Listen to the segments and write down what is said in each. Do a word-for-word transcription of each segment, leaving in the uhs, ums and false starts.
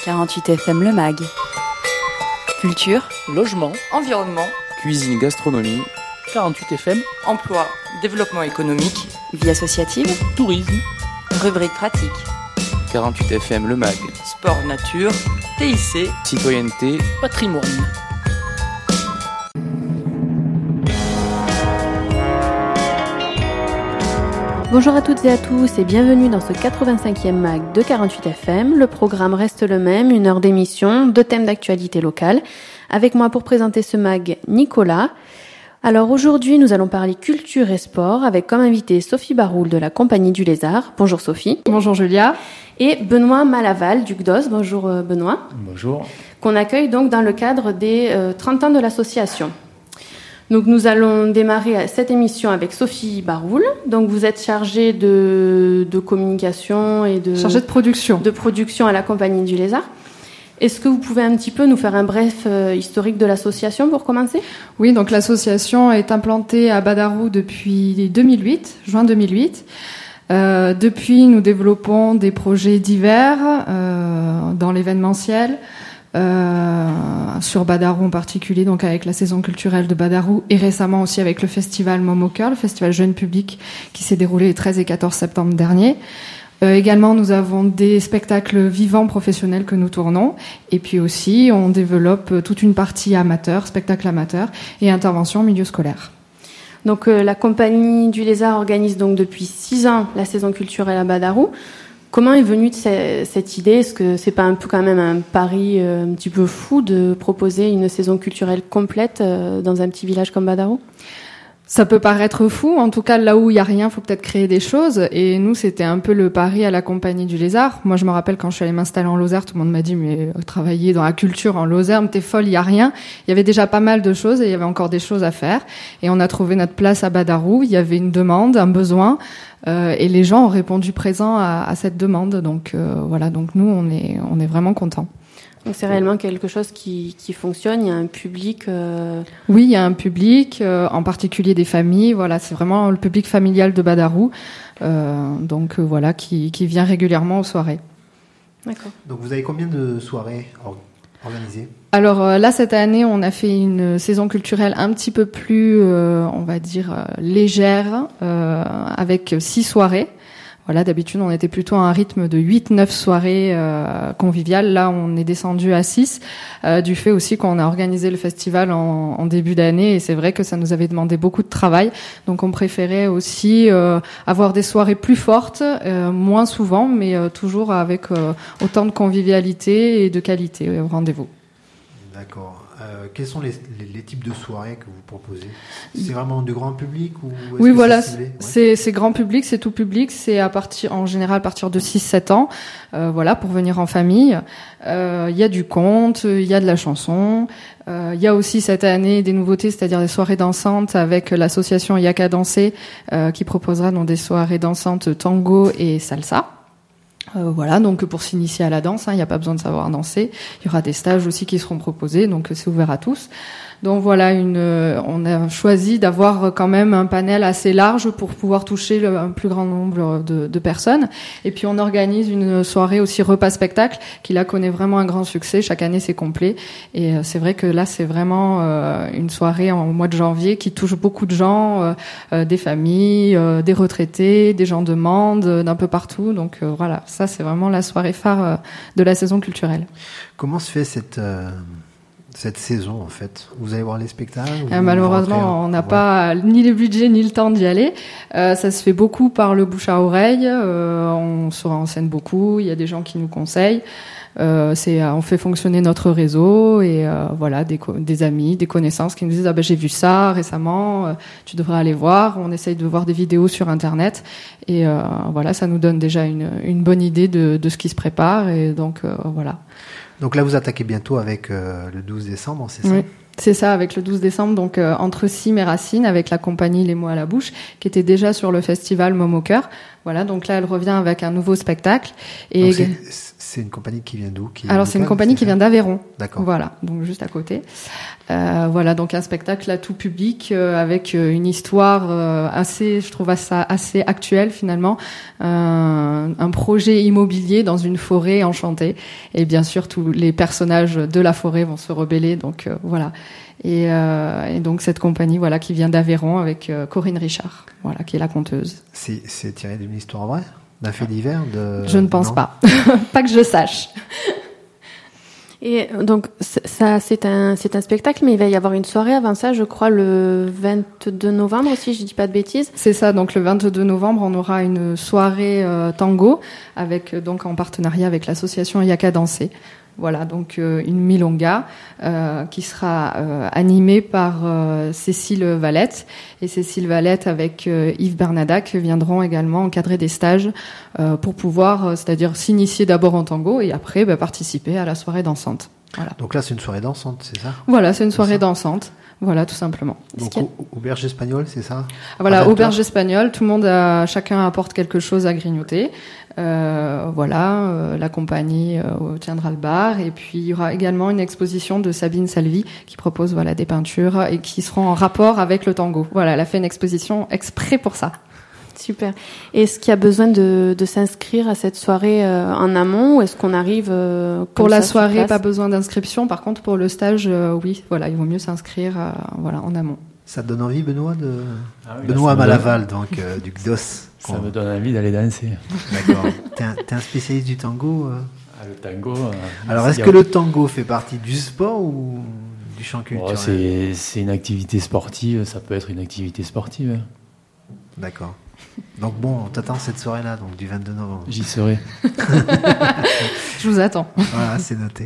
quarante-huit F M Le Mag. Culture, logement, environnement, cuisine, gastronomie. quarante-huit F M, emploi, développement économique, vie associative, tourisme, rubrique pratique. quarante-huit F M Le Mag. sport nature, T I C, citoyenneté, patrimoine. Bonjour à toutes et à tous et bienvenue dans ce quatre-vingt-cinquième mag de quarante-huit F M. Le programme reste le même, une heure d'émission, deux thèmes d'actualité locale. Avec moi pour présenter ce mag, Nicolas. Alors aujourd'hui, nous allons parler culture et sport avec comme invité Sophie Baroul de la Compagnie du Lézard. Bonjour Sophie. Bonjour Julia. Et Benoît Malaval du C D O S. Bonjour Benoît. Bonjour. Qu'on accueille donc dans le cadre des euh, trente ans de l'association. Donc nous allons démarrer cette émission avec Sophie Baroul. Donc vous êtes chargée de, de communication et de... Chargée de production. De production à la Compagnie du Lézard. Est-ce que vous pouvez un petit peu nous faire un bref euh, historique de l'association pour commencer ? Oui, donc l'association est implantée à Badarou depuis deux mille huit, juin deux mille huit. Euh, depuis, nous développons des projets divers euh, dans l'événementiel, Euh, sur Badarou en particulier, donc avec la saison culturelle de Badarou et récemment aussi avec le festival Momoker, le festival jeune public qui s'est déroulé les treize et quatorze septembre dernier. Euh, également, nous avons des spectacles vivants professionnels que nous tournons et puis aussi on développe toute une partie amateur, spectacle amateur et intervention en milieu scolaire. Donc euh, la Compagnie du Lézard organise donc depuis six ans la saison culturelle à Badarou. Comment est venue cette idée ? Est-ce que c'est pas un peu quand même un pari un petit peu fou de proposer une saison culturelle complète dans un petit village comme Badarou ? Ça peut paraître fou, en tout cas là où il y a rien, faut peut-être créer des choses. Et nous, c'était un peu le pari à la Compagnie du Lézard. Moi, je me rappelle quand je suis allée m'installer en Lozère, tout le monde m'a dit mais travailler dans la culture en Lozère, t'es folle, il y a rien. Il y avait déjà pas mal de choses et il y avait encore des choses à faire. Et on a trouvé notre place à Badarou. Il y avait une demande, un besoin. Euh, et les gens ont répondu présent à, à cette demande. Donc euh, voilà, donc nous on est on est vraiment contents. Donc c'est réellement quelque chose qui qui fonctionne. Il y a un public. Euh... Oui, il y a un public, euh, en particulier des familles. Voilà, c'est vraiment le public familial de Badarou. Euh, donc euh, voilà, qui qui vient régulièrement aux soirées. D'accord. Donc vous avez combien de soirées or- organisées ? Alors euh, là, cette année, on a fait une saison culturelle un petit peu plus, euh, on va dire, euh, légère, euh, avec six soirées. Voilà, d'habitude, on était plutôt à un rythme de huit neuf soirées euh, conviviales. Là, on est descendu à six, euh, du fait aussi qu'on a organisé le festival en, en début d'année. Et c'est vrai que ça nous avait demandé beaucoup de travail. Donc, on préférait aussi euh, avoir des soirées plus fortes, euh, moins souvent, mais euh, toujours avec euh, autant de convivialité et de qualité au rendez-vous. D'accord. Euh, quels sont les, les, les types de soirées que vous proposez ? C'est vraiment du grand public ou est-ce Oui, que voilà, c'est, ciblé ? Ouais. c'est, c'est grand public, c'est tout public, c'est à partir, en général, à partir de six sept ans, euh, voilà, pour venir en famille. Euh, il y a du conte, il y a de la chanson, euh, il y a aussi cette année des nouveautés, c'est-à-dire des soirées dansantes avec l'association Yaka Danser, euh, qui proposera donc des soirées dansantes tango et salsa. Euh, voilà, donc pour s'initier à la danse, il hein, n'y a pas besoin de savoir danser. Il y aura des stages aussi qui seront proposés, donc c'est ouvert à tous. Donc voilà, une, euh, on a choisi d'avoir quand même un panel assez large pour pouvoir toucher le, un plus grand nombre de, de personnes. Et puis on organise une soirée aussi repas-spectacle qui là connaît vraiment un grand succès. Chaque année c'est complet. Et euh, c'est vrai que là c'est vraiment euh, une soirée en, au mois de janvier qui touche beaucoup de gens, euh, euh, des familles, euh, des retraités, des gens de Mende, euh, d'un peu partout. Donc euh, voilà, ça c'est vraiment la soirée phare euh, de la saison culturelle. Comment se fait cette... Euh... cette saison en fait? Vous allez voir les spectacles? euh, Malheureusement, on n'a ouais. pas ni le budget ni le temps d'y aller. Euh, ça se fait beaucoup par le bouche à oreille. Euh, on se renseigne beaucoup. Il y a des gens qui nous conseillent. Euh, c'est, on fait fonctionner notre réseau et euh, voilà des, des amis, des connaissances qui nous disent ah ben j'ai vu ça récemment, euh, tu devrais aller voir. On essaye de voir des vidéos sur internet et euh, voilà ça nous donne déjà une, une bonne idée de, de ce qui se prépare et donc euh, voilà. Donc là, vous attaquez bientôt avec euh, le douze décembre, c'est ça ? Oui. C'est ça, avec le douze décembre, donc euh, entre Cîmes et Racine, avec la compagnie Les Mots à la Bouche, qui était déjà sur le festival Môme au cœur. Voilà, donc là, elle revient avec un nouveau spectacle. Et donc c'est, c'est une compagnie qui vient d'où qui Alors, locale, c'est une compagnie c'est qui ça vient d'Aveyron. D'accord. Voilà, donc juste à côté. Euh, voilà, donc un spectacle à tout public euh, avec euh, une histoire euh, assez, je trouve ça assez actuelle finalement, euh, un projet immobilier dans une forêt enchantée, et bien sûr tous les personnages de la forêt vont se rebeller, donc euh, voilà. Et, euh, et donc cette compagnie, voilà, qui vient d'Aveyron avec euh, Corinne Richard, voilà, qui est la conteuse. C'est, c'est tiré d'une histoire vraie, d'un fait divers de... Je ne pense non pas, pas que je sache. Et donc ça, c'est un, c'est un spectacle, mais il va y avoir une soirée avant ça, je crois, le vingt-deux novembre, si je dis pas de bêtises. C'est ça, donc le vingt-deux novembre, on aura une soirée euh, tango avec donc en partenariat avec l'association Yaka Danser. Voilà, donc euh, une milonga euh, qui sera euh, animée par euh, Cécile Valette. Et Cécile Valette avec euh, Yves Bernadac viendront également encadrer des stages euh, pour pouvoir, euh, c'est-à-dire s'initier d'abord en tango et après bah, participer à la soirée dansante. Voilà. Donc là, c'est une soirée dansante, c'est ça ? Voilà, c'est une soirée ça dansante. Voilà, tout simplement. Donc au, auberge espagnole, c'est ça ? Voilà, Avec auberge toi espagnole, tout le monde a, chacun apporte quelque chose à grignoter. Euh, voilà, euh, la compagnie euh, tiendra le bar, et puis il y aura également une exposition de Sabine Salvi qui propose voilà des peintures et qui seront en rapport avec le tango. Voilà, elle a fait une exposition exprès pour ça. Super. Et est-ce qu'il y a besoin de, de s'inscrire à cette soirée euh, en amont, ou est-ce qu'on arrive euh, Pour la ça, soirée, pas besoin d'inscription. Par contre, pour le stage, euh, oui, voilà, il vaut mieux s'inscrire euh, voilà en amont. Ça te donne envie, Benoît, de ah oui, Benoît là, Malaval, donc euh, du C D O S. Ça me donne envie d'aller danser. D'accord. T'es un, t'es un spécialiste du tango euh... ah, Le tango. Euh, Alors, est-ce que le tango fait partie du sport ou du chant culturel ? oh, c'est, c'est une activité sportive, ça peut être une activité sportive. D'accord. Donc bon, on t'attend cette soirée-là, donc du vingt-deux novembre. J'y serai. Je vous attends. Voilà, c'est noté.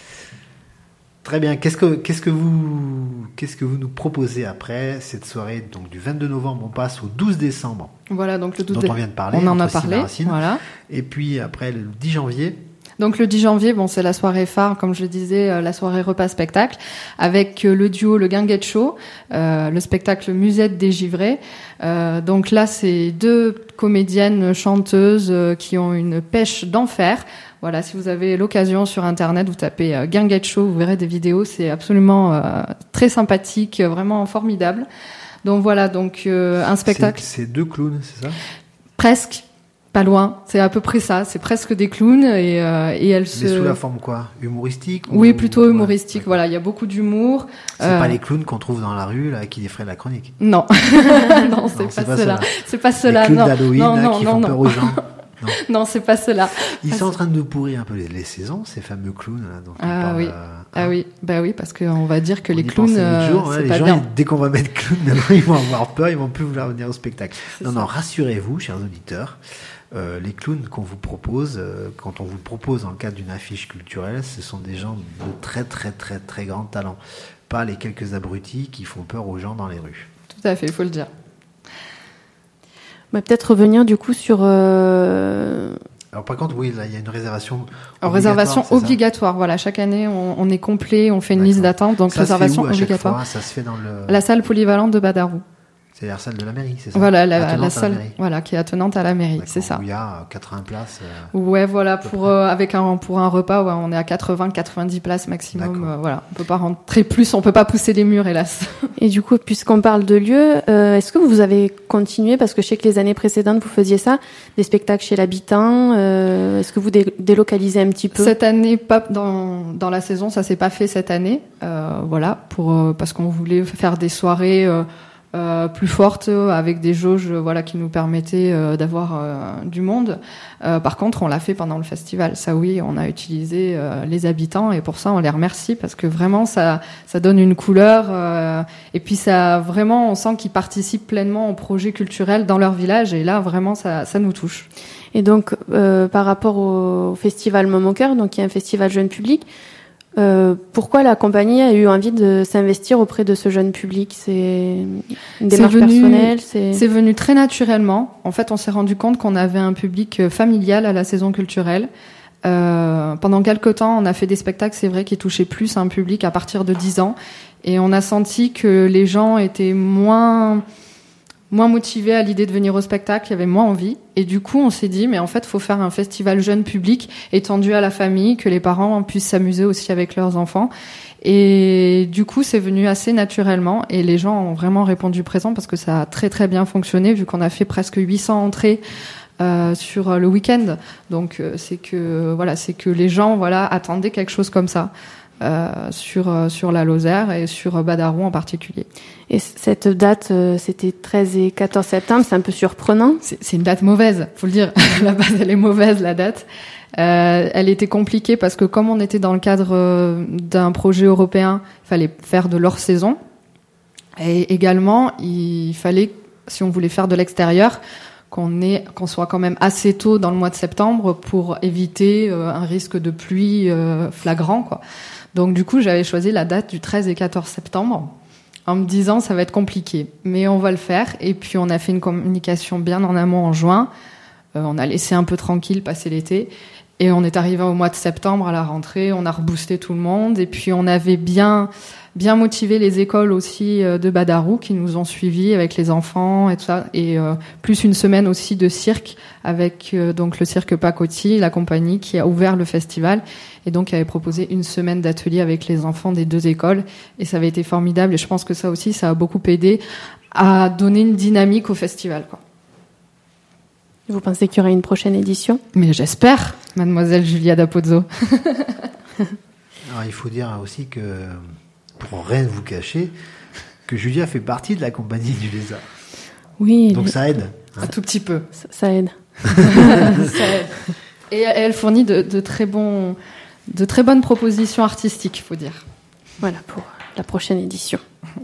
Très bien. Qu'est-ce que qu'est-ce que vous qu'est-ce que vous nous proposez après cette soirée, donc du vingt-deux novembre, on passe au douze décembre. Voilà, donc le douze dont dé... on vient de parler. On en a entre Cîmes et parlé. Racine. Voilà. Et puis après le dix janvier. Donc le dix janvier, bon, c'est la soirée phare, comme je le disais, euh, la soirée repas-spectacle, avec euh, le duo Le Guinguette Show, euh, le spectacle Musette des Givrés. Euh, donc là, c'est deux comédiennes chanteuses euh, qui ont une pêche d'enfer. Voilà, si vous avez l'occasion sur Internet, vous tapez euh, Guinguette Show, vous verrez des vidéos, c'est absolument euh, très sympathique, vraiment formidable. Donc voilà, donc euh, un spectacle... C'est, c'est deux clowns, c'est ça ? Presque. Pas loin, c'est à peu près ça. C'est presque des clowns et, euh, et elles se. Mais sous la forme quoi ? Humoristique ? Oui, plutôt ou... humoristique. Ouais, voilà, il y a beaucoup d'humour. C'est euh... pas les clowns qu'on trouve dans la rue là qui défraient la chronique. Non, non, c'est, non, pas, c'est pas cela. cela. C'est pas cela. Les clowns non, d'Halloween non, là, non, qui non, font non. peur aux gens. Non. Non, c'est pas cela. Ils ah, sont en train de nous pourrir un peu les, les saisons, ces fameux clowns là. Donc ah parlent, oui, euh, ah hein. oui, bah oui, parce qu'on va dire que on les y clowns, euh, jour, ouais, c'est les pas gens, bien. ils, dès qu'on va mettre clown, maintenant, ils vont avoir peur, ils vont plus vouloir venir au spectacle. C'est non, ça. non, rassurez-vous, chers auditeurs. Euh, les clowns qu'on vous propose, euh, quand on vous le propose dans le cadre d'une affiche culturelle, ce sont des gens de très très très très grand talent, pas les quelques abrutis qui font peur aux gens dans les rues. Tout à fait, il faut le dire. On va peut-être revenir du coup sur. Euh... Alors par contre, oui, là, il y a une réservation. Alors, réservation obligatoire. Voilà, chaque année, on, on est complet, on fait une D'accord. liste d'attente, donc ça réservation se fait où, à chaque obligatoire. fois ça se fait dans le. La salle polyvalente de Badarou. C'est la salle de la mairie, c'est ça ? Voilà, la, Attenante la à salle, mairie. voilà, qui est attenante à la mairie, D'accord, c'est ça. Où il y a quatre-vingts places. Euh... Ouais, voilà, pour euh, avec un pour un repas, ouais, on est à quatre-vingts quatre-vingt-dix places maximum. Euh, voilà, on peut pas rentrer plus, on peut pas pousser les murs, hélas. Et du coup, puisqu'on parle de lieux, euh, est-ce que vous avez continué, parce que je sais que les années précédentes vous faisiez ça, des spectacles chez l'habitant, euh, est-ce que vous dé- délocalisez un petit peu ? Cette année, pas dans dans la saison, ça s'est pas fait cette année. Euh, voilà, pour euh, parce qu'on voulait faire des soirées. Euh, Euh, plus forte avec des jauges euh, voilà qui nous permettaient euh, d'avoir euh, du monde. Euh, par contre, on l'a fait pendant le festival. Ça oui, on a utilisé euh, les habitants et pour ça on les remercie parce que vraiment ça ça donne une couleur euh, et puis ça vraiment on sent qu'ils participent pleinement au projet culturel dans leur village et là vraiment ça ça nous touche. Et donc euh, par rapport au festival Môme au cœur, donc qui est un festival jeune public, Euh, pourquoi la compagnie a eu envie de s'investir auprès de ce jeune public ? C'est une démarche c'est venu, personnelle c'est... c'est venu très naturellement. En fait, on s'est rendu compte qu'on avait un public familial à la saison culturelle. Euh, pendant quelques temps, on a fait des spectacles, c'est vrai, qui touchaient plus un public à partir de dix ans. Et on a senti que les gens étaient moins moins motivés à l'idée de venir au spectacle, il y avait moins envie. Et du coup, on s'est dit, mais en fait, il faut faire un festival jeune public étendu à la famille, que les parents puissent s'amuser aussi avec leurs enfants. Et du coup, c'est venu assez naturellement et les gens ont vraiment répondu présent parce que ça a très très bien fonctionné vu qu'on a fait presque huit cents entrées euh, sur le week-end. Donc euh, c'est que voilà, c'est que les gens voilà attendaient quelque chose comme ça. Euh, sur euh, sur la Lozère et sur Badarou en particulier. Et cette date, euh, c'était treize et quatorze septembre, c'est un peu surprenant. C'est, c'est une date mauvaise, faut le dire. La base, elle est mauvaise, la date. Euh, elle était compliquée parce que comme on était dans le cadre euh, d'un projet européen, il fallait faire de l'hors saison. Et également, il fallait, si on voulait faire de l'extérieur, qu'on ait, qu'on soit quand même assez tôt dans le mois de septembre pour éviter euh, un risque de pluie euh, flagrant, quoi. Donc du coup, j'avais choisi la date du treize et quatorze septembre en me disant ça va être compliqué, mais on va le faire. Et puis on a fait une communication bien en amont en juin. Euh, on a laissé un peu tranquille passer l'été et on est arrivé au mois de septembre à la rentrée. On a reboosté tout le monde et puis on avait bien bien motivé les écoles aussi de Badarou qui nous ont suivis avec les enfants et tout ça, et euh, plus une semaine aussi de cirque avec euh, donc le cirque Pacotti, la compagnie qui a ouvert le festival et donc qui avait proposé une semaine d'atelier avec les enfants des deux écoles et ça avait été formidable et je pense que ça aussi ça a beaucoup aidé à donner une dynamique au festival, quoi. Vous pensez qu'il y aura une prochaine édition ? Mais j'espère, mademoiselle Julia Dapozzo. Alors il faut dire aussi que pour rien vous cacher, que Julia fait partie de la compagnie du Lézard. Oui. Donc le... ça aide. Hein. Un tout petit peu. Ça, ça aide. Ça aide. Et elle fournit de, de très bons, de très bonnes propositions artistiques, il faut dire. Voilà pour la prochaine édition.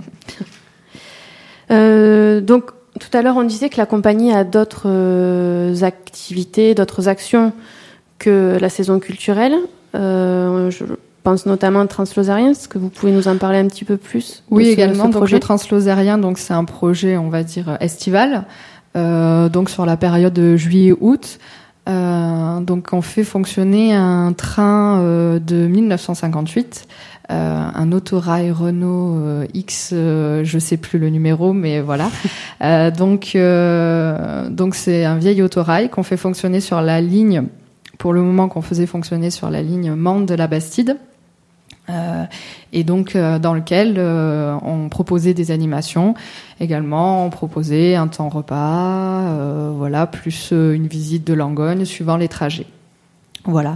euh, donc tout à l'heure on disait que la compagnie a d'autres euh, activités, d'autres actions que la saison culturelle. Euh, je pense notamment au Translozérien. Est-ce que vous pouvez nous en parler un petit peu plus ? Oui, ce, également. ce donc le Translozérien, donc c'est un projet, on va dire estival, euh, donc sur la période de juillet-août. Euh, donc on fait fonctionner un train euh, de dix-neuf cent cinquante-huit, euh, un autorail Renault euh, X, euh, je sais plus le numéro, mais voilà. euh, donc euh, donc c'est un vieil autorail qu'on fait fonctionner sur la ligne. Pour le moment, qu'on faisait fonctionner sur la ligne Mende de la Bastide. Euh, et donc euh, dans lequel euh, on proposait des animations également, on proposait un temps repas, euh, voilà, plus euh, une visite de Langogne suivant les trajets. Voilà.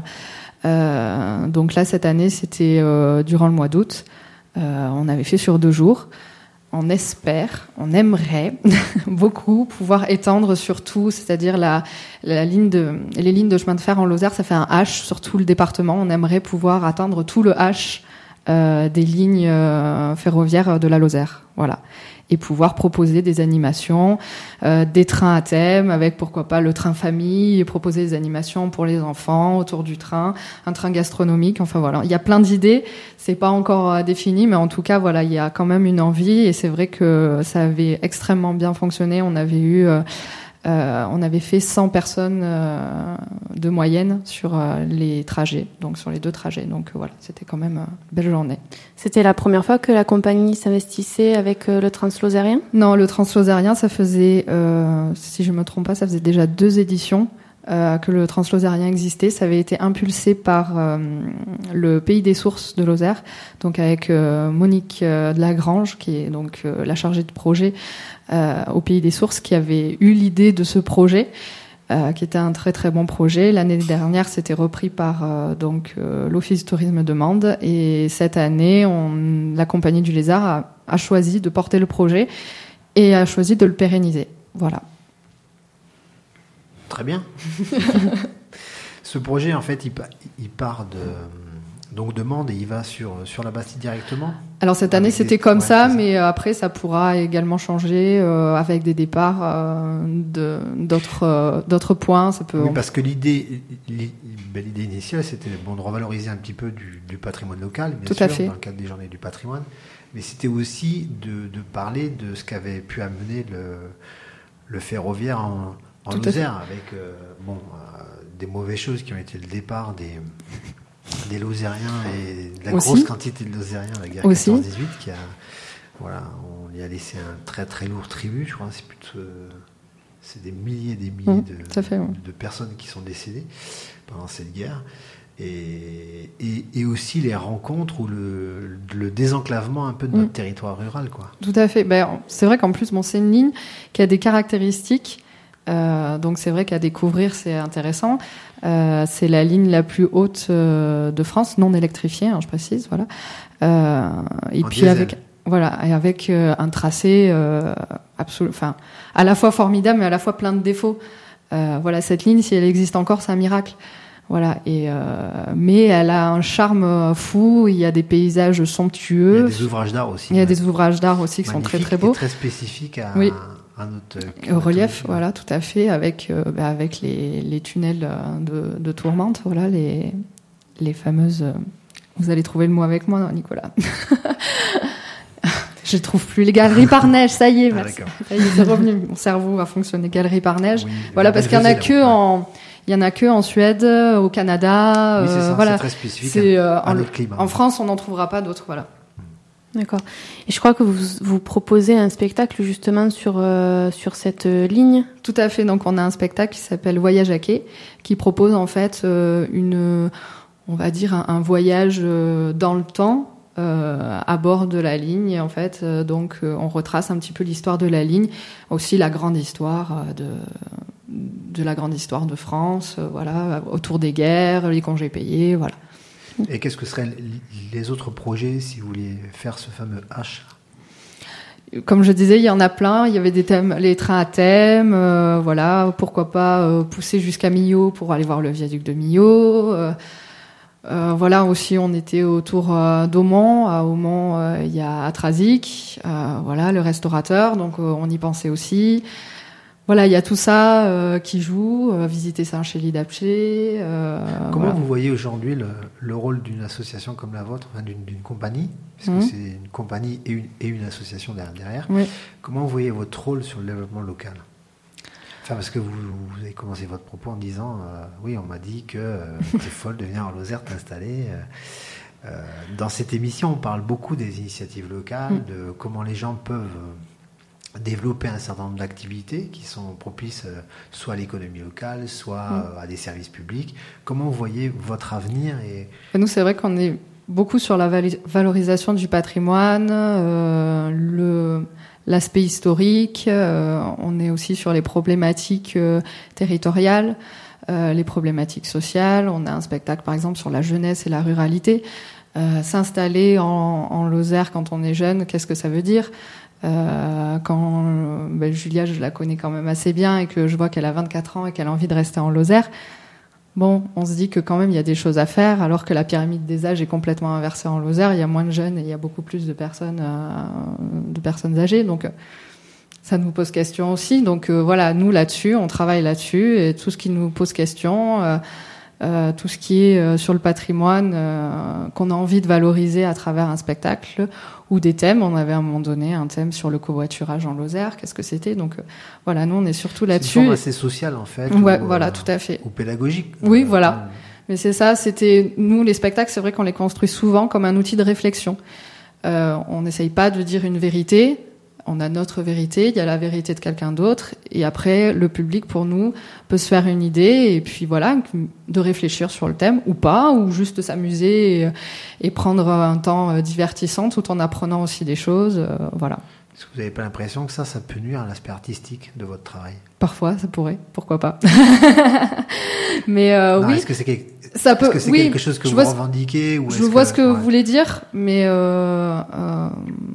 Euh, donc là cette année c'était euh, durant le mois d'août. Euh, on avait fait sur deux jours. On espère, on aimerait beaucoup pouvoir étendre sur tout, c'est-à-dire la, la ligne de, les lignes de chemin de fer en Lozère, ça fait un H sur tout le département. On aimerait pouvoir atteindre tout le H euh, des lignes euh, ferroviaires de la Lozère, voilà, et pouvoir proposer des animations, euh, des trains à thème, avec pourquoi pas le train famille, et proposer des animations pour les enfants autour du train, un train gastronomique, enfin voilà, il y a plein d'idées. C'est pas encore euh, défini, mais en tout cas voilà, il y a quand même une envie et c'est vrai que ça avait extrêmement bien fonctionné. On avait eu euh, Euh, on avait fait cent personnes euh, de moyenne sur euh, les trajets, donc sur les deux trajets. Donc euh, voilà, c'était quand même euh, une belle journée. C'était la première fois que la compagnie s'investissait avec euh, le Translozérien ? Non, le Translozérien, ça faisait, euh, si je me trompe pas, ça faisait déjà deux éditions euh, que le Translozérien existait. Ça avait été impulsé par euh, le Pays des Sources de Lozère, donc avec euh, Monique euh, de Lagrange, qui est donc euh, la chargée de projet Euh, au Pays des Sources, qui avait eu l'idée de ce projet, euh, qui était un très très bon projet. L'année dernière, c'était repris par euh, donc euh, l'Office du tourisme de Mende, et cette année, on, la compagnie du Lézard a, a choisi de porter le projet et a choisi de le pérenniser. Voilà. Très bien. Ce projet, en fait, il, il part de donc de Mende et il va sur sur la Bastide directement. Alors cette année, avec c'était des... comme ouais, ça, ça, mais après, ça pourra également changer euh, avec des départs euh, de, d'autres, euh, d'autres points. Ça peut... Oui, parce que l'idée, l'idée initiale, c'était bon, de revaloriser un petit peu du, du patrimoine local, bien Tout sûr, à fait. dans le cadre des Journées du patrimoine, mais c'était aussi de, de parler de ce qu'avait pu amener le, le ferroviaire en, en Lozère, avec euh, bon, euh, des mauvaises choses qui ont été le départ des... des Lozériens et de la Aussi. grosse quantité de Lozériens, la guerre Aussi. quatorze dix-huit, qui a, voilà, on y a laissé un très très lourd tribut, je crois, c'est plutôt, c'est des milliers et des milliers Mmh, de, ça fait, ouais. de personnes qui sont décédées pendant cette guerre. Et, et, et aussi les rencontres ou le, le désenclavement un peu de notre mmh. territoire rural, quoi. Tout à fait. Ben, c'est vrai qu'en plus, bon, c'est une ligne qui a des caractéristiques. Euh, donc c'est vrai qu'à découvrir, c'est intéressant. Euh, c'est la ligne la plus haute euh, de France, non électrifiée, hein, je précise. Voilà. Euh, et En puis diesel. avec voilà, et avec euh, un tracé euh, absolu, enfin à la fois formidable, mais à la fois plein de défauts. Euh, voilà, cette ligne, si elle existe encore, c'est un miracle. Voilà, et euh, mais elle a un charme fou. Il y a des paysages somptueux. Il y a des ouvrages d'art aussi. Il y a ouais. des ouvrages d'art aussi qui sont très Magnifiques très et beaux. très spécifiques à, Oui. à notre Au relief, ouais. voilà, tout à fait, avec euh, bah, avec les, les tunnels euh, de, de tourmente, voilà, les les fameuses. Euh, vous allez trouver le mot avec moi, Nicolas. Je trouve plus les galeries par neige, ça y est, Ah, merci. d'accord. Ça y est, c'est revenu. Mon cerveau a fonctionné. Galeries par neige, Oui, voilà, la parce qu'il y en a Belvezé, que là, ouais. en il y en a que en Suède, au Canada, Oui, c'est euh, ça, voilà. c'est très spécifique C'est, à, euh, à en, notre climat. en France, on n'en trouvera pas d'autres, voilà. D'accord. Et je crois que vous, vous proposez un spectacle justement sur, euh, sur cette euh, ligne. Tout à fait. Donc, on a un spectacle qui s'appelle Voyage à quai, qui propose en fait euh, une, on va dire, un, un voyage euh, dans le temps euh, à bord de la ligne. En fait, euh, donc, euh, on retrace un petit peu l'histoire de la ligne, aussi la grande histoire euh, de de la grande histoire de France, euh, voilà, autour des guerres, les congés payés, voilà. Et qu'est-ce que seraient les autres projets si vous vouliez faire ce fameux H? Comme je disais, il y en a plein. Il y avait des thèmes, les trains à thème, euh, voilà. Pourquoi pas euh, pousser jusqu'à Millau pour aller voir le viaduc de Millau. Euh, euh, voilà, aussi, on était autour euh, d'Aumont. À Aumont, euh, il y a Atrazic, euh, voilà, le restaurateur. Donc, euh, on y pensait aussi. Voilà, il y a tout ça euh, qui joue. Euh, visiter Saint-Chély-d'Apcher. Euh, Comment voilà. vous voyez aujourd'hui le, le rôle d'une association comme la vôtre, enfin, d'une, d'une compagnie, parce Mmh. que c'est une compagnie et une, et une association derrière. Oui. Comment vous voyez votre rôle sur le développement local? Enfin, parce que vous, vous avez commencé votre propos en disant euh, oui, on m'a dit que euh, t'es folle de venir en Lozère t'installer. Euh, euh, dans cette émission, on parle beaucoup des initiatives locales, Mmh. de comment les gens peuvent euh, développer un certain nombre d'activités qui sont propices euh, soit à l'économie locale, soit Mmh. euh, à des services publics. Comment vous voyez votre avenir et... Et nous, c'est vrai qu'on est beaucoup sur la vali- valorisation du patrimoine, euh, le, l'aspect historique. Euh, on est aussi sur les problématiques euh, territoriales, euh, les problématiques sociales. On a un spectacle, par exemple, sur la jeunesse et la ruralité. Euh, s'installer en, en Lozère quand on est jeune, qu'est-ce que ça veut dire ? Euh, quand ben, Julia, je la connais quand même assez bien et que je vois qu'elle a vingt-quatre ans et qu'elle a envie de rester en Lozère, bon, on se dit que quand même il y a des choses à faire, alors que la pyramide des âges est complètement inversée en Lozère. Il y a moins de jeunes et il y a beaucoup plus de personnes, euh, de personnes âgées. Donc euh, ça nous pose question aussi. Donc euh, voilà, nous là-dessus, on travaille là-dessus et tout ce qui nous pose question. Euh, Euh, tout ce qui est euh, sur le patrimoine euh, qu'on a envie de valoriser à travers un spectacle ou des thèmes. On avait à un moment donné un thème sur le covoiturage en Lozère. Qu'est-ce que c'était ? Donc euh, voilà, nous on est surtout là-dessus. C'est une forme assez sociale en fait. Ouais, ou, voilà, euh, tout à fait. Ou pédagogique. Oui, Euh, voilà. Mais c'est ça, c'était nous les spectacles. C'est vrai qu'on les construit souvent comme un outil de réflexion. Euh, on n'essaye pas de dire une vérité. On a notre vérité, il y a la vérité de quelqu'un d'autre, et après le public pour nous peut se faire une idée et puis voilà, de réfléchir sur le thème ou pas, ou juste s'amuser et, et prendre un temps divertissant tout en apprenant aussi des choses, euh, voilà. Est-ce que vous n'avez pas l'impression que ça, ça peut nuire à l'aspect artistique de votre travail ? Parfois, ça pourrait, pourquoi pas. Mais euh, non, oui, est-ce que c'est, quelque... ça peut. est-ce que c'est oui, quelque chose que je vous vois, revendiquez ou je est-ce vois que... ce que ouais. vous voulez dire, mais euh, euh,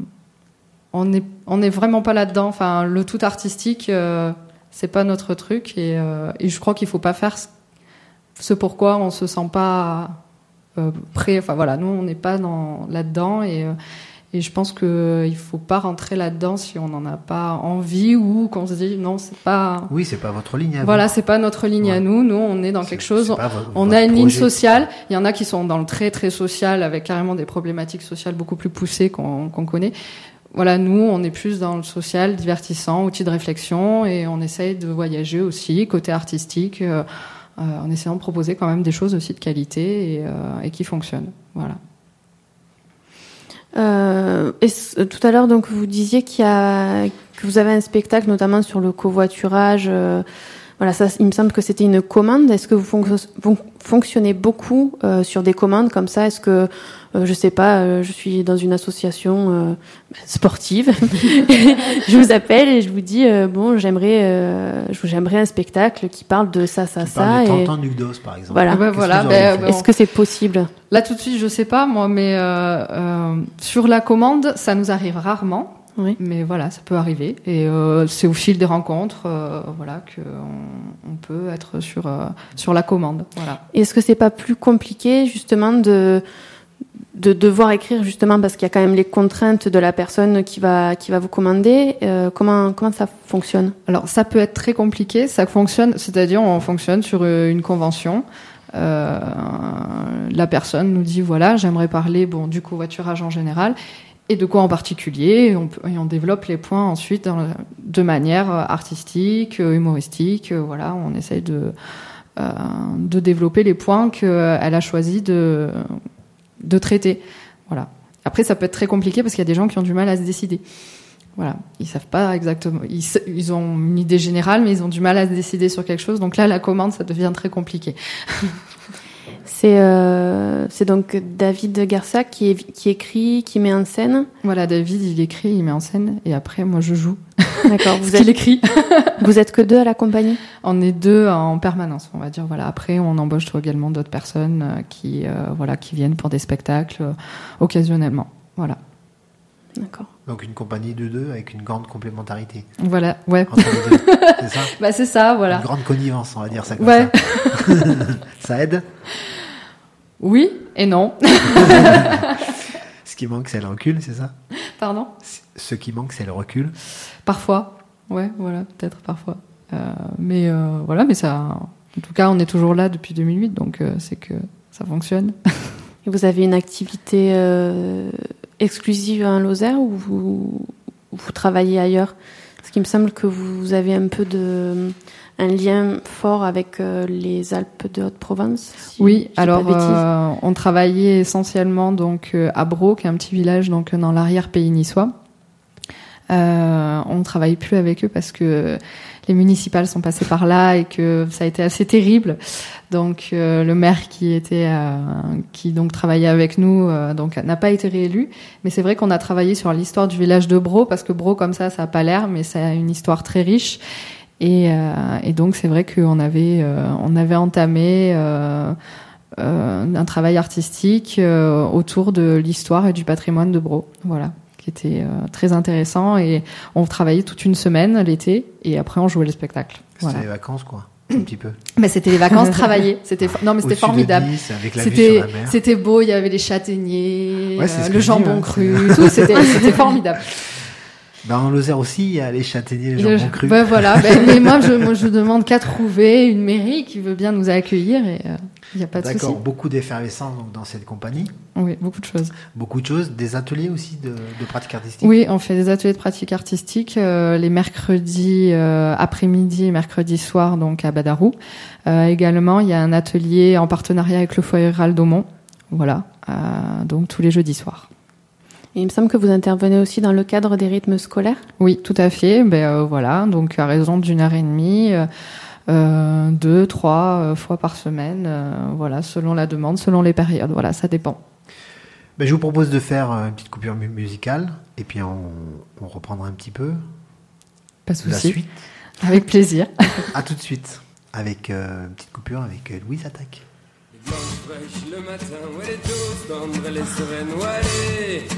on n'est on n'est vraiment pas là-dedans. Enfin, le tout artistique, euh, c'est pas notre truc, et, euh, et je crois qu'il faut pas faire ce, ce pourquoi on se sent pas euh, prêt. Enfin voilà, nous on n'est pas dans là-dedans, et euh, et je pense que il faut pas rentrer là-dedans si on n'en a pas envie ou qu'on se dit non, c'est pas. Oui, c'est pas votre ligne à Voilà, vous. c'est pas notre ligne Ouais. à nous. Nous, on est dans C'est- quelque chose. c'est pas vo- On votre a une ligne projet. sociale. Il y en a qui sont dans le très très social, avec carrément des problématiques sociales beaucoup plus poussées qu'on, qu'on connaît. Voilà, nous, on est plus dans le social, divertissant, outil de réflexion, et on essaye de voyager aussi, côté artistique, euh, euh, en essayant de proposer quand même des choses aussi de qualité et, euh, et qui fonctionnent. Voilà. Euh, et c- tout à l'heure, donc, vous disiez qu'il y a, que vous avez un spectacle, notamment sur le covoiturage. Euh, voilà, ça, il me semble que c'était une commande. Est-ce que vous, fonc- vous fonctionnez beaucoup euh, sur des commandes comme ça? Est-ce que, euh, je sais pas, euh, je suis dans une association euh, sportive, je vous appelle et je vous dis euh, bon, j'aimerais, euh, j'aimerais un spectacle qui parle de ça, ça, Qui ça. parle de Et Tintin Nugdos, par exemple. voilà. Ah bah Qu'est-ce voilà, que vous auriez ben, fait ben, Est-ce que c'est possible? Là tout de suite, je sais pas moi, mais euh, euh, sur la commande, ça nous arrive rarement. Oui. Mais voilà, ça peut arriver. Et euh, c'est au fil des rencontres, euh, voilà, que on, on peut être sur euh, sur la commande. Voilà. Est-ce que c'est pas plus compliqué justement de de devoir écrire justement parce qu'il y a quand même les contraintes de la personne qui va qui va vous commander. Euh, comment comment ça fonctionne? Alors ça peut être très compliqué. Ça fonctionne, c'est-à-dire on fonctionne sur une convention. Euh, la personne nous dit voilà, j'aimerais parler bon du covoiturage en général. Et de quoi en particulier, et on, peut, et on développe les points ensuite dans, de manière artistique, humoristique. Voilà, on essaye de, euh, de développer les points qu'elle a choisi de, de traiter. Voilà. Après, ça peut être très compliqué parce qu'il y a des gens qui ont du mal à se décider. Voilà, ils savent pas exactement. Ils, ils ont une idée générale, mais ils ont du mal à se décider sur quelque chose. Donc là, la commande, ça devient très compliqué. C'est, euh, c'est donc David Garcia qui, est, qui écrit, qui met en scène. Voilà, David, il écrit, il met en scène, et après, moi, je joue. D'accord. Vous Ce qu'il écrit. Vous êtes que deux à la compagnie? On est deux en permanence, on va dire. Voilà. Après, on embauche également d'autres personnes euh, qui, euh, voilà, qui viennent pour des spectacles euh, occasionnellement. Voilà. D'accord. Donc une compagnie de deux avec une grande complémentarité. Voilà, ouais. Entre les deux, c'est ça? Bah c'est ça, voilà. Une grande connivence, on va dire ça comme Ouais. ça. Ça aide? Oui et non. Ce qui manque, c'est le recul, c'est ça? Pardon? Ce qui manque, c'est le recul. Parfois. Ouais, voilà, peut-être parfois. Euh, mais euh, voilà, mais ça. En tout cas, on est toujours là depuis deux mille huit, donc euh, c'est que ça fonctionne. Et vous avez une activité euh, exclusive en Lozère ou vous, vous travaillez ailleurs? Parce qu'il me semble que vous avez un peu de un lien fort avec euh, les Alpes de Haute-Provence. Si Oui, je dis alors pas de bêtises. euh, on travaillait essentiellement donc euh, à Braux, qui est un petit village donc dans l'arrière-pays niçois. Euh, on ne travaille plus avec eux parce que les municipales sont passées par là et que ça a été assez terrible. Donc euh, le maire qui était euh, qui donc travaillait avec nous euh, donc n'a pas été réélu, mais c'est vrai qu'on a travaillé sur l'histoire du village de Braux parce que Braux comme ça ça a pas l'air, mais ça a une histoire très riche. Et, euh, et donc c'est vrai qu'on avait euh, on avait entamé euh, euh, un travail artistique euh, autour de l'histoire et du patrimoine de Braux. Voilà. Qui était euh, très intéressant, et on travaillait toute une semaine l'été et après on jouait le spectacle. C'était Voilà. les vacances, quoi. Un petit peu. Mais c'était les vacances travaillées. C'était for- non mais c'était Au-dessus de formidable. Nice, avec la vue C'était sur la mer. c'était beau. Il y avait les châtaigniers, Ouais, c'est euh, ce que le je dis, jambon ouais. cru, tout. C'était c'était formidable. Ben, en Lozère aussi, il y a les châtaigniers, les Le- jambons crus. ben voilà. Ben, mais moi je moi je demande qu'à trouver une mairie qui veut bien nous accueillir, et il euh, y a pas de souci. D'accord, beaucoup d'effervescence donc, dans cette compagnie. Oui, beaucoup de choses. Beaucoup de choses, des ateliers aussi de, de pratique artistique. Oui, on fait des ateliers de pratique artistique euh, les mercredis euh, après-midi et mercredis soir, donc à Badarou. Euh, également, il y a un atelier en partenariat avec le foyer rural d'Aumont. Voilà, euh, donc tous les jeudis soirs. Et il me semble que vous intervenez aussi dans le cadre des rythmes scolaires. Oui, tout à fait. Ben euh, voilà, donc à raison d'une heure et demie, euh, euh, deux, trois euh, fois par semaine, euh, voilà, selon la demande, selon les périodes. Voilà, ça dépend. Ben, je vous propose de faire euh, une petite coupure mu- musicale et puis on, on reprendra un petit peu Pas de la souci. suite. Avec plaisir. À tout de suite avec euh, une petite coupure avec euh, Louise Attaque. Blanche fraîche le matin, où elle est douce, tendre, elle est sereine, où elle est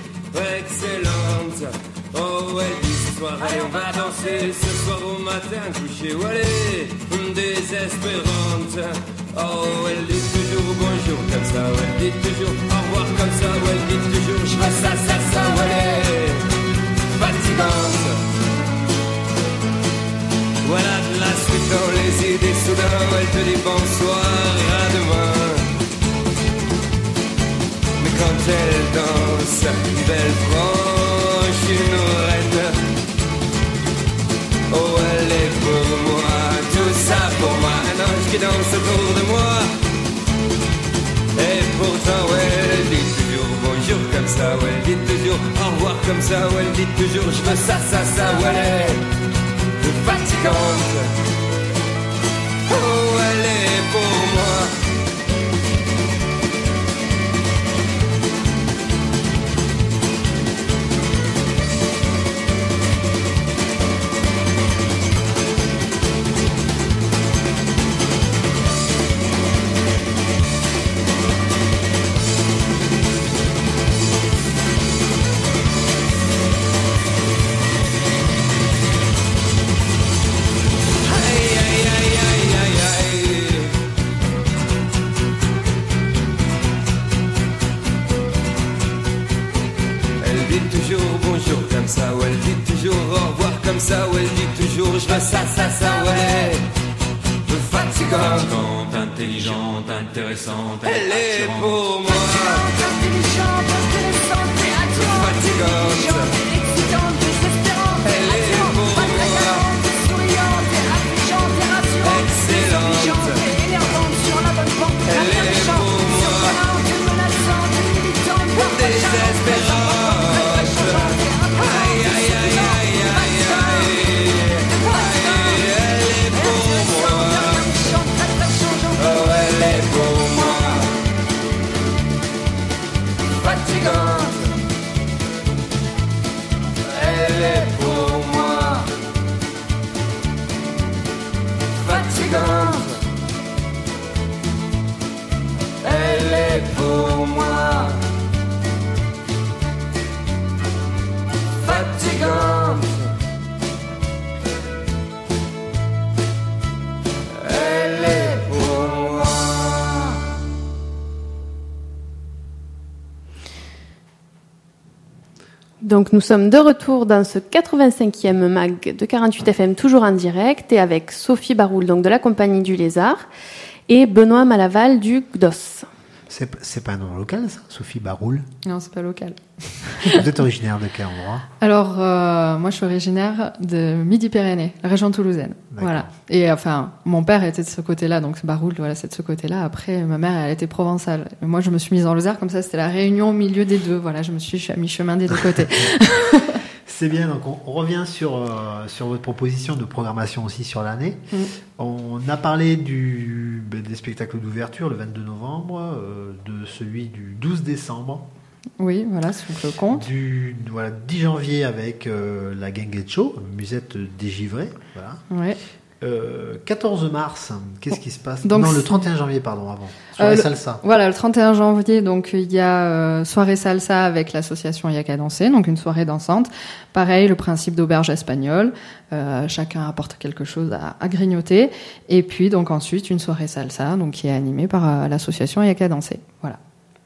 excellente. Oh, elle dit ce soir, allez, on va danser ce soir au matin, coucher, où elle est désespérante. Oh, elle dit toujours bonjour comme ça, où elle dit toujours au revoir comme ça, où elle dit toujours je veux ça, ça, ça, où elle est fatigante. Voilà de la suite dans les idées, soudain, où elle te dit bonsoir, à demain. Mais quand elle danse, une belle franche, une reine. Oh, elle est pour moi, tout ça pour moi. Un ange qui danse autour de moi. Et pourtant, ouais, elle dit toujours bonjour comme ça, ouais, elle dit toujours au revoir comme ça, ouais, elle dit toujours je veux ça, ça, ça, ouais, elle est fatigante. Oh, elle est pour moi. Ça, ouais, elle dit toujours je veux ça, ça, ça, ouais. Fatigante, intelligente, intéressante, elle est pour moi. Intelligente, intéressante et attirante. Fatigante, excitante, désespérante. Elle est pour moi. Souriante et affligeante et rassurante. Excellente et énervante sur la bonne pente. Elle est pour moi. Surprenante et menaçante et militante. Désespérante. Aïe, aïe, aïe, aïe, aïe, aïe. Donc nous sommes de retour dans ce quatre-vingt-cinquième mag de quarante-huit F M, toujours en direct, et avec Sophie Baroul, donc de la Compagnie du Lézard, et Benoît Malaval du G D O S. C'est, c'est pas un nom local, ça, Sophie Baroul? Non, c'est pas local. Vous êtes originaire de quel endroit? Alors, euh, moi, je suis originaire de Midi-Pyrénées, la région toulousaine. D'accord. Voilà. Et enfin, mon père était de ce côté-là, donc Baroul, voilà, c'est de ce côté-là. Après, ma mère, elle était provençale. Et moi, je me suis mise en Lozère, comme ça, c'était la réunion au milieu des deux. Voilà, je me suis à mi-chemin des deux côtés. C'est bien, donc on, on revient sur, euh, sur votre proposition de programmation aussi sur l'année. Mmh. On a parlé du, ben, des spectacles d'ouverture le vingt-deux novembre, euh, de celui du douze décembre. Oui, voilà, c'est le compte. Du voilà, dix janvier avec euh, la Guinguette Show, musette dégivrée. Voilà. Ouais. Euh, quatorze mars, qu'est-ce qui se passe? Donc, non, le trente et un janvier, pardon, avant. Soirée euh, le, salsa. Voilà, le trente et un janvier, donc il y a euh, soirée salsa avec l'association Y A qu'à danser, donc une soirée dansante. Pareil, le principe d'auberge espagnole. Euh, chacun apporte quelque chose à, à grignoter. Et puis donc ensuite une soirée salsa, donc qui est animée par euh, l'association Y A qu'à danser. Voilà.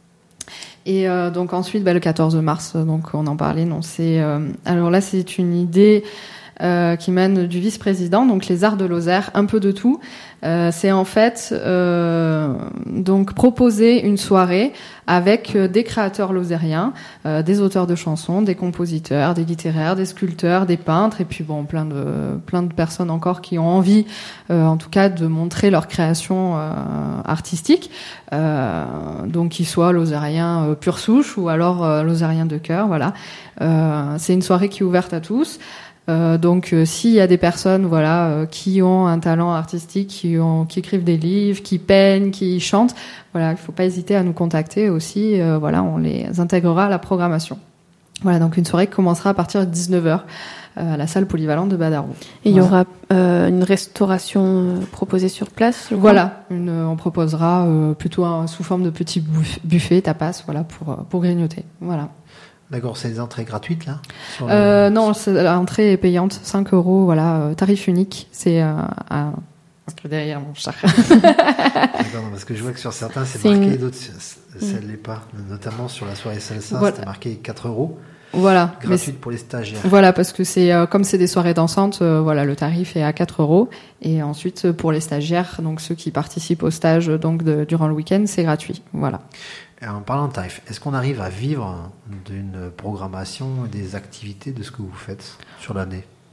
Et euh, donc ensuite, bah, le quatorze mars, donc on en parlait. Non, c'est euh, alors là, c'est une idée. Euh, qui mène du vice-président, donc les Arts de Lozère, un peu de tout. Euh, c'est en fait euh, donc proposer une soirée avec euh, des créateurs lozériens, euh, des auteurs de chansons, des compositeurs, des littéraires, des sculpteurs, des peintres, et puis bon, plein de plein de personnes encore qui ont envie, euh, en tout cas, de montrer leur création euh, artistique, euh, donc qu'ils soient lozériens euh, pure souche ou alors euh, lozériens de cœur. Voilà, euh, c'est une soirée qui est ouverte à tous. Euh, donc, euh, s'il y a des personnes, voilà, euh, qui ont un talent artistique, qui ont, qui écrivent des livres, qui peignent, qui chantent, voilà, il faut pas hésiter à nous contacter aussi. Euh, voilà, on les intégrera à la programmation. Voilà, donc une soirée qui commencera à partir de dix-neuf heures euh, à la salle polyvalente de Badarou. Et il y voilà. aura euh, une restauration euh, proposée sur place. Voilà, une, on proposera euh, plutôt un, sous forme de petit buff- buffet tapas, voilà, pour pour grignoter. Voilà. D'accord, c'est des entrées gratuites, là sur le... euh, Non, c'est, l'entrée est payante, cinq euros, voilà, euh, tarif unique. C'est euh, un... derrière mon chat. D'accord, non, parce que je vois que sur certains, c'est, c'est marqué, une... d'autres, ça ne l'est pas. Notamment sur la soirée salsa, voilà. C'était marqué quatre euros. Voilà. Gratuite pour les stagiaires. Voilà, parce que c'est euh, comme c'est des soirées dansantes, euh, voilà, le tarif est à quatre euros. Et ensuite, pour les stagiaires, donc ceux qui participent au stage donc de, durant le week-end, c'est gratuit. Voilà. Et en parlant de tarif, est-ce qu'on arrive à vivre d'une programmation et des activités de ce que vous faites sur l'année ?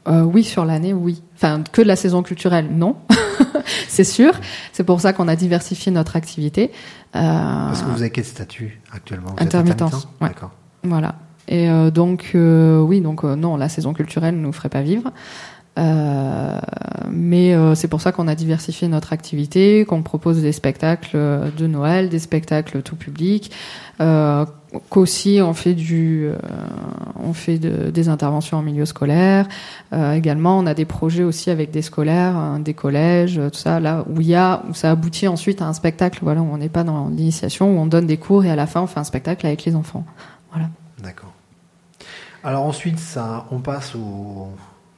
euh, oui, sur l'année, oui. Enfin, que de la saison culturelle, non. C'est sûr. C'est pour ça qu'on a diversifié notre activité. Euh, Parce que vous avez quel statut actuellement? Vous intermittence. êtes intermittent? Ouais. D'accord. Voilà. Et euh, donc, euh, oui, donc euh, non, la saison culturelle ne nous ferait pas vivre. Euh, mais euh, c'est pour ça qu'on a diversifié notre activité, qu'on propose des spectacles de Noël, des spectacles tout public, euh, qu'aussi on fait du, euh, on fait de, des interventions en milieu scolaire. Euh, également, on a des projets aussi avec des scolaires, hein, des collèges, tout ça. Là où il y a, où ça aboutit ensuite à un spectacle. Voilà, où on n'est pas dans l'initiation, où on donne des cours et à la fin on fait un spectacle avec les enfants. Voilà. D'accord. Alors ensuite, ça, on passe au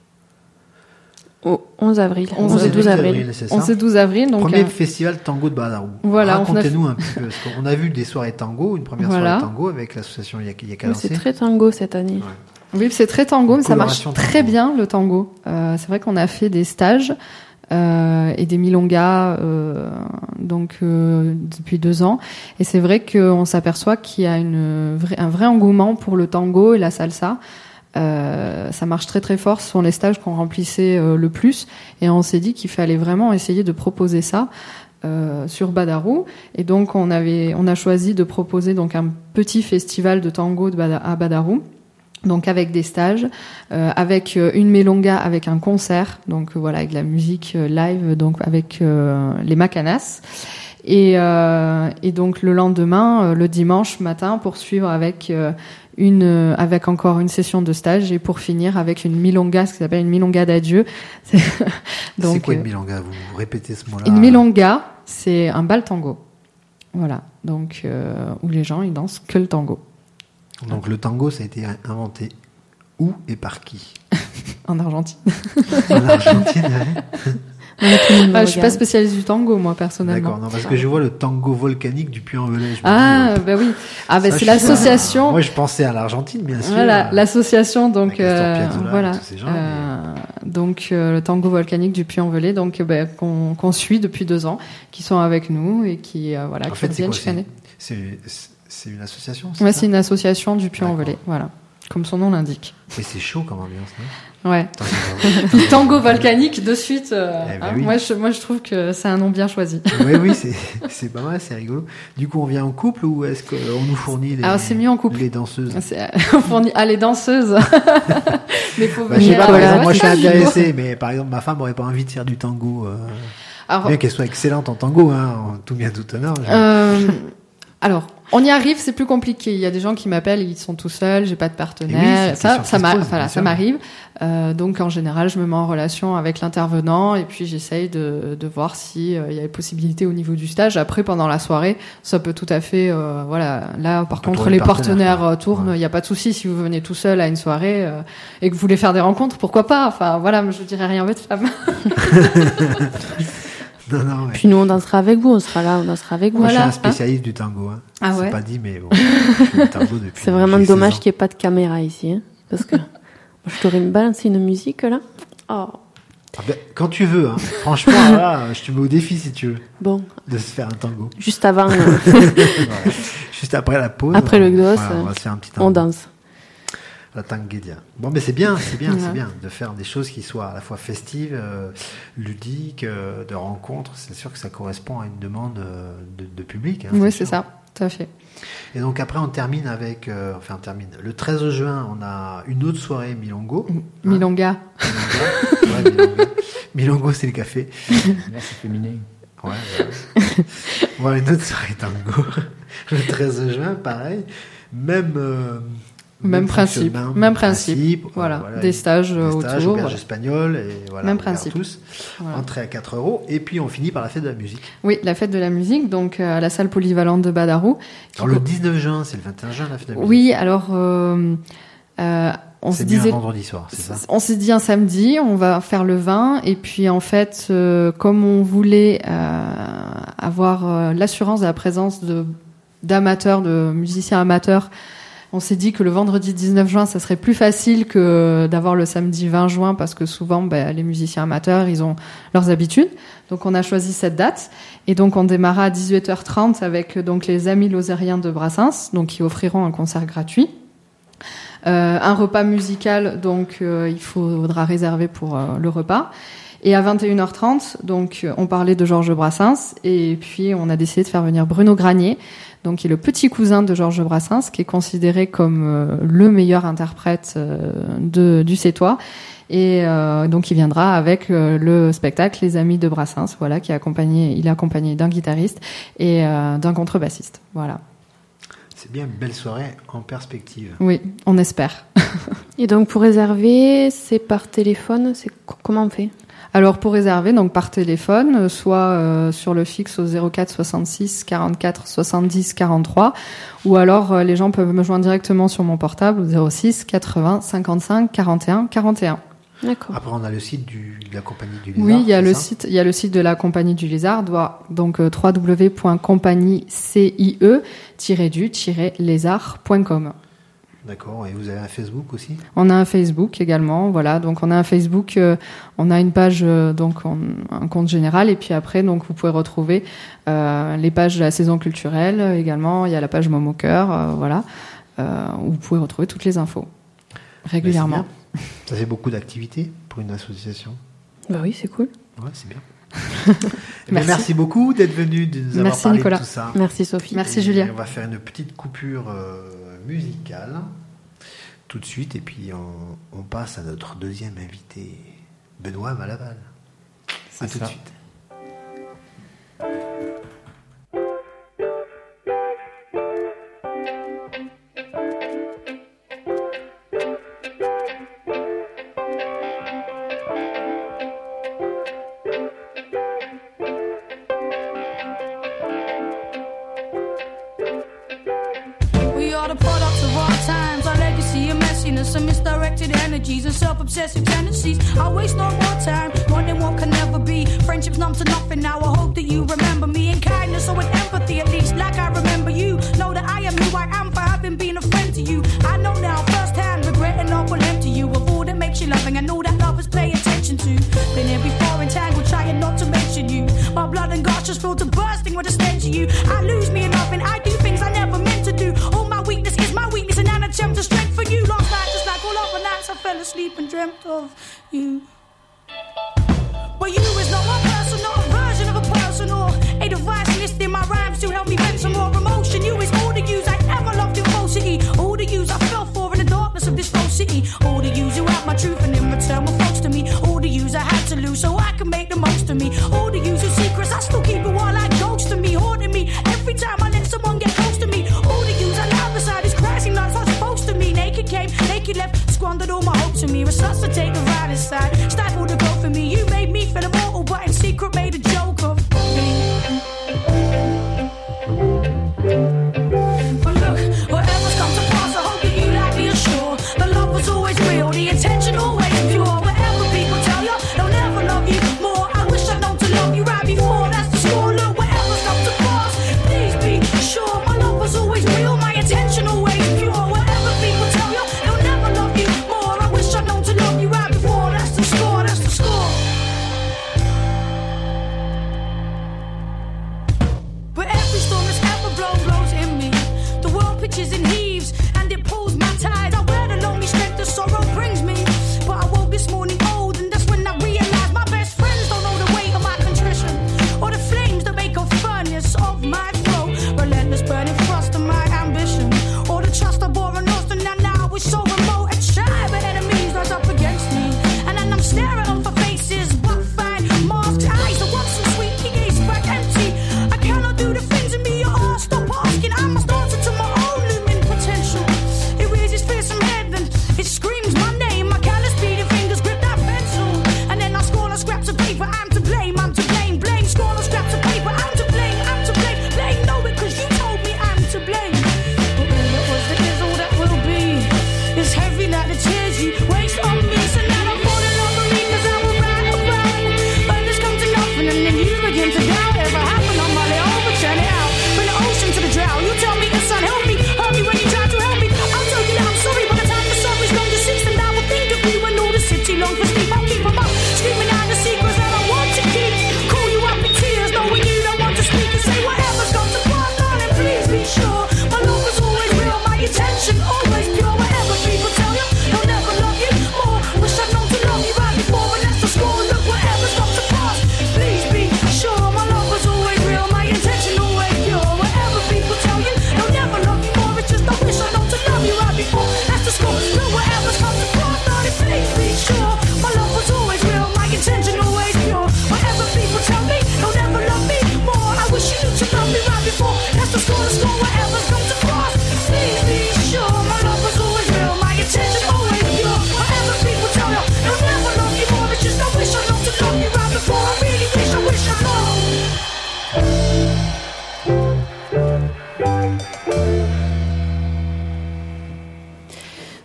Au onze avril. onze et douze avril. avril, c'est ça. onze et douze avril, donc Premier euh, festival tango de Badarou. Voilà, racontez-nous un petit peu. Parce qu'on a vu des soirées tango, une première Voilà. soirée tango avec l'association Yaka Oui, Yaka c'est très tango cette année. Ouais. oui, c'est très tango, mais ça marche Coloration très tango. bien le tango. Euh, c'est vrai qu'on a fait des stages euh, et des milongas euh, donc euh, depuis deux ans, et c'est vrai qu'on s'aperçoit qu'il y a une vraie, un vrai engouement pour le tango et la salsa. Euh, ça marche très très fort, ce sont les stages qu'on remplissait euh, le plus, et on s'est dit qu'il fallait vraiment essayer de proposer ça euh, sur Badarou, et donc on avait on a choisi de proposer donc un petit festival de tango de Bada- à Badarou, donc avec des stages, euh, avec euh, une milonga, avec un concert, donc euh, voilà, avec de la musique euh, live, donc avec euh, les Macanas. Et, euh, et donc le lendemain, euh, le dimanche matin, poursuivre avec euh, une euh, avec encore une session de stage, et pour finir avec une milonga, ce qui s'appelle une milonga d'adieu. C'est, donc, c'est quoi une euh, milonga? Vous répétez ce mot-là? Une milonga, c'est un bal tango. Voilà, donc euh, où les gens ils dansent que le tango. Donc le tango, ça a été inventé où et par qui? En Argentine. En Argentine, ouais. Ah, je suis pas spécialiste du tango, moi, personnellement. D'accord, non, parce que je vois le tango volcanique du Puy-en-Velay. je me Ah, dis, euh, bah oui. Ah, bah ça, c'est je sais l'association. pas. Moi, je pensais à l'Argentine, bien sûr. Voilà, l'association, donc, Avec Astor euh, Piazzolla et voilà. tous ces gens, Euh, donc, euh, le tango volcanique du Puy-en-Velay, donc, euh, bah, qu'on, qu'on suit depuis deux ans, qui sont avec nous et qui, euh, voilà, En qui fait, c'est reviennent quoi? chaque année. C'est, c'est, c'est une association? Ouais, ça c'est une association du Puy-en-Velay, D'accord. voilà. Comme son nom l'indique. Mais c'est chaud comme ambiance, non? Ouais. Tango. Tango volcanique de suite. euh, Eh ben hein. oui. Moi, je, moi, je trouve que c'est un nom bien choisi. Oui, oui, c'est, c'est pas mal, c'est rigolo. Du coup, on vient en couple ou est-ce qu'on nous fournit les, Alors, c'est mis en couple. les danseuses? C'est, on fournit, ah, les danseuses. Mais faut Bah, je sais venir. pas, par euh, exemple, ouais, moi je c'est suis ça, intéressé, mais par exemple, ma femme aurait pas envie de faire du tango. Euh, Alors, bien qu'elle soit excellente en tango, hein, en tout bien tout honneur. je- Euh, alors, on y arrive, c'est plus compliqué. Il y a des gens qui m'appellent, ils sont tout seuls, j'ai pas de Et oui, partenaire. c'est ça, une question ça, qui se m'a- pose, voilà, bien ça sûr. m'arrive. Euh, donc, en général, je me mets en relation avec l'intervenant et puis j'essaye de, de voir si euh, il y a des possibilités au niveau du stage. Après, pendant la soirée, ça peut tout à fait, euh, voilà. Là, par peut contre, trouver les le partenaire, partenaires quoi. euh, tournent. Il Ouais. n'y a pas de souci si vous venez tout seul à une soirée euh, et que vous voulez faire des rencontres, pourquoi pas. Enfin, voilà, je dirais rien votre femme. Non, non, mais... Puis nous, on dansera avec vous, on sera là, on dansera avec vous. Moi, Voilà, je suis un spécialiste du tango. Hein. Ah c'est ouais. pas dit, mais bon. Je fais du tango depuis. C'est vraiment j'ai dommage seize ans. qu'il n'y ait pas de caméra ici, hein, parce que moi, je t'aurais balancé une musique là. Oh, Ah ben, quand tu veux, hein. Franchement, là, je te mets au défi si tu veux, bon, de se faire un tango. juste avant, euh, Voilà. Juste après la pause. Après on- le gosse, voilà, on va se faire un petit tango. on danse. La tanguedia. Bon, mais c'est bien, c'est bien, Ouais. c'est bien de faire des choses qui soient à la fois festives, euh, ludiques, euh, de rencontres. C'est sûr que ça correspond à une demande euh, de, de public. Hein, Oui, c'est c'est sûr. ça, tout à fait. Et donc après, on termine avec, euh, enfin, on termine. Le treize juin, on a une autre soirée Milongo. Hein, Milonga. Milonga. Ouais, Milonga. Milongo, c'est le café. Là, c'est féminin. Ouais, voilà. Voilà une autre soirée tango. Le treize juin, pareil. Même, euh, Même principe, fonctionnement, même principe. euh, Voilà, des stages des euh, stages, autour. auberge voilà. espagnole, et voilà, Même on regarde principe. tous. Voilà. Entrée à quatre euros, et puis on finit par la fête de la musique. Oui, la fête de la musique, donc euh, à la salle polyvalente de Badarou. qui Alors le co- dix-neuf juin, c'est le vingt et un juin la fête de la musique. Oui, alors euh, euh, on se c'est mieux disait, un vendredi soir, c'est ça? on s'est dit un samedi, on va faire le vingt, et puis en fait, euh, comme on voulait euh, avoir euh, l'assurance de la présence de d'amateurs, de musiciens amateurs, on s'est dit que le vendredi dix-neuf juin, ça serait plus facile que d'avoir le samedi vingt juin, parce que souvent, ben, les musiciens amateurs, ils ont leurs habitudes. Donc, on a choisi cette date. Et donc, on démarra à dix-huit heures trente avec donc les Amis Lozériens de Brassens, donc qui offriront un concert gratuit. Euh, un repas musical, donc euh, il faudra réserver pour euh, le repas. Et à vingt et une heures trente, donc on parlait de Georges Brassens, et puis on a décidé de faire venir Bruno Granier, donc qui est le petit cousin de Georges Brassens, qui est considéré comme euh, le meilleur interprète euh, de du Sétois. Et euh, donc il viendra avec euh, le spectacle Les Amis de Brassens, voilà, qui est accompagné, il est accompagné d'un guitariste et euh, d'un contrebassiste, voilà. C'est bien une belle soirée en perspective. Oui, on espère. Et donc pour réserver, c'est par téléphone, c'est comment on fait ? Alors pour réserver, donc par téléphone, soit euh, sur le fixe au zéro quatre soixante-six quarante-quatre soixante-dix quarante-trois, ou alors euh, les gens peuvent me joindre directement sur mon portable au zéro six quatre-vingts cinquante-cinq quarante et un quarante et un. D'accord. Après, on a le site du, de la Compagnie du Lézard. Oui, il y a le ça site, il y a le site de la Compagnie du Lézard, donc euh, w w w point compagnie cie tiret du tiret lézard point com. D'accord. Et vous avez un Facebook aussi ? On a un Facebook également, voilà. Donc on a un Facebook, euh, on a une page, euh, donc on, un compte général, et puis après, donc vous pouvez retrouver euh, les pages de la saison culturelle euh, également. Il y a la page Momo Cœur, euh, voilà, euh, où vous pouvez retrouver toutes les infos régulièrement. Ben, ça fait beaucoup d'activités pour une association. Bah oui, c'est cool. Ouais, c'est bien. Eh bien, merci beaucoup d'être venu, de nous avoir Merci, parlé Nicolas. de tout ça. Merci Sophie. Merci Et Julia. On va faire une petite coupure euh, musicale tout de suite, et puis on, on passe à notre deuxième invité, Benoît Malaval. C'est À tout ça. de suite. We are the products of our times, our legacy and messiness, and misdirected energies and self-obsessive tendencies. I waste no more time, wanting what can never be. Friendships numb to nothing now. I hope that you remember me in kindness or with empathy, at least like I remember you. Know that I am who I am for having been a friend to you. I know now firsthand, regretting all will empty you of all that makes you loving. I know that lovers pay attention to. Been here before entangled, trying not to mention you. My blood and guts just filled to bursting with a stench of you. I lose me in nothing, I do things I never meant to do. All my weakness is my weakness and an attempt to strength for you. Last night, just like all other nights, I fell asleep and dreamt of you. But you is not one person, not a version of a person, or a device listing my rhymes to help me vent some more emotion. You is all the yous I ever loved in falsity, all the yous I fell for in the darkness of this false city, all the yous who have my truth and in return were false to me, all the yous I had to lose so I can make the most of me, all the yous whose secrets I still keep it while I ghost to me, haunting me. Every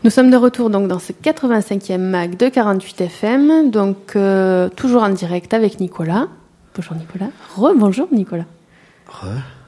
Nous sommes de retour donc dans ce quatre-vingt-cinquième mag de quarante-huit F M, donc euh, toujours en direct avec Nicolas. Bonjour Nicolas. Re-bonjour Nicolas. Re.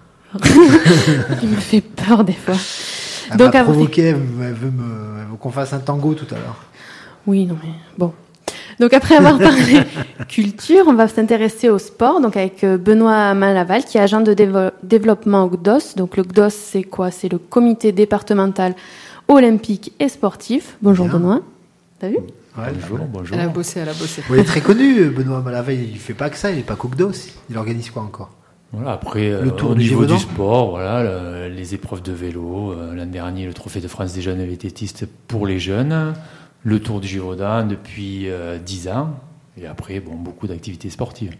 Il me fait peur des fois. Elle donc, m'a après... provoqué, elle veut, elle veut me, elle veut qu'on fasse un tango tout à l'heure. Oui, non mais bon. Donc après avoir parlé culture, on va s'intéresser au sport, donc avec Benoît Malaval, qui est agent de dévo- développement au C D O S. Donc le C D O S, c'est quoi ? C'est le comité départemental olympique et sportif. Bonjour Bien. Benoît. T'as vu ? Ouais, Bonjour, bonjour. Elle a bossé, elle a bossé. il est très connu, Benoît Malaval. Il fait pas que ça, il est pas qu'au C D O S. Il organise quoi encore ? Voilà, après, Le euh, Tour au du niveau Gévaudan. du sport, voilà, le- les épreuves de vélo, euh, l'an dernier, le Trophée de France des jeunes vététistes pour les jeunes, le Tour du Gévaudan depuis euh, dix ans, et après, bon, beaucoup d'activités sportives.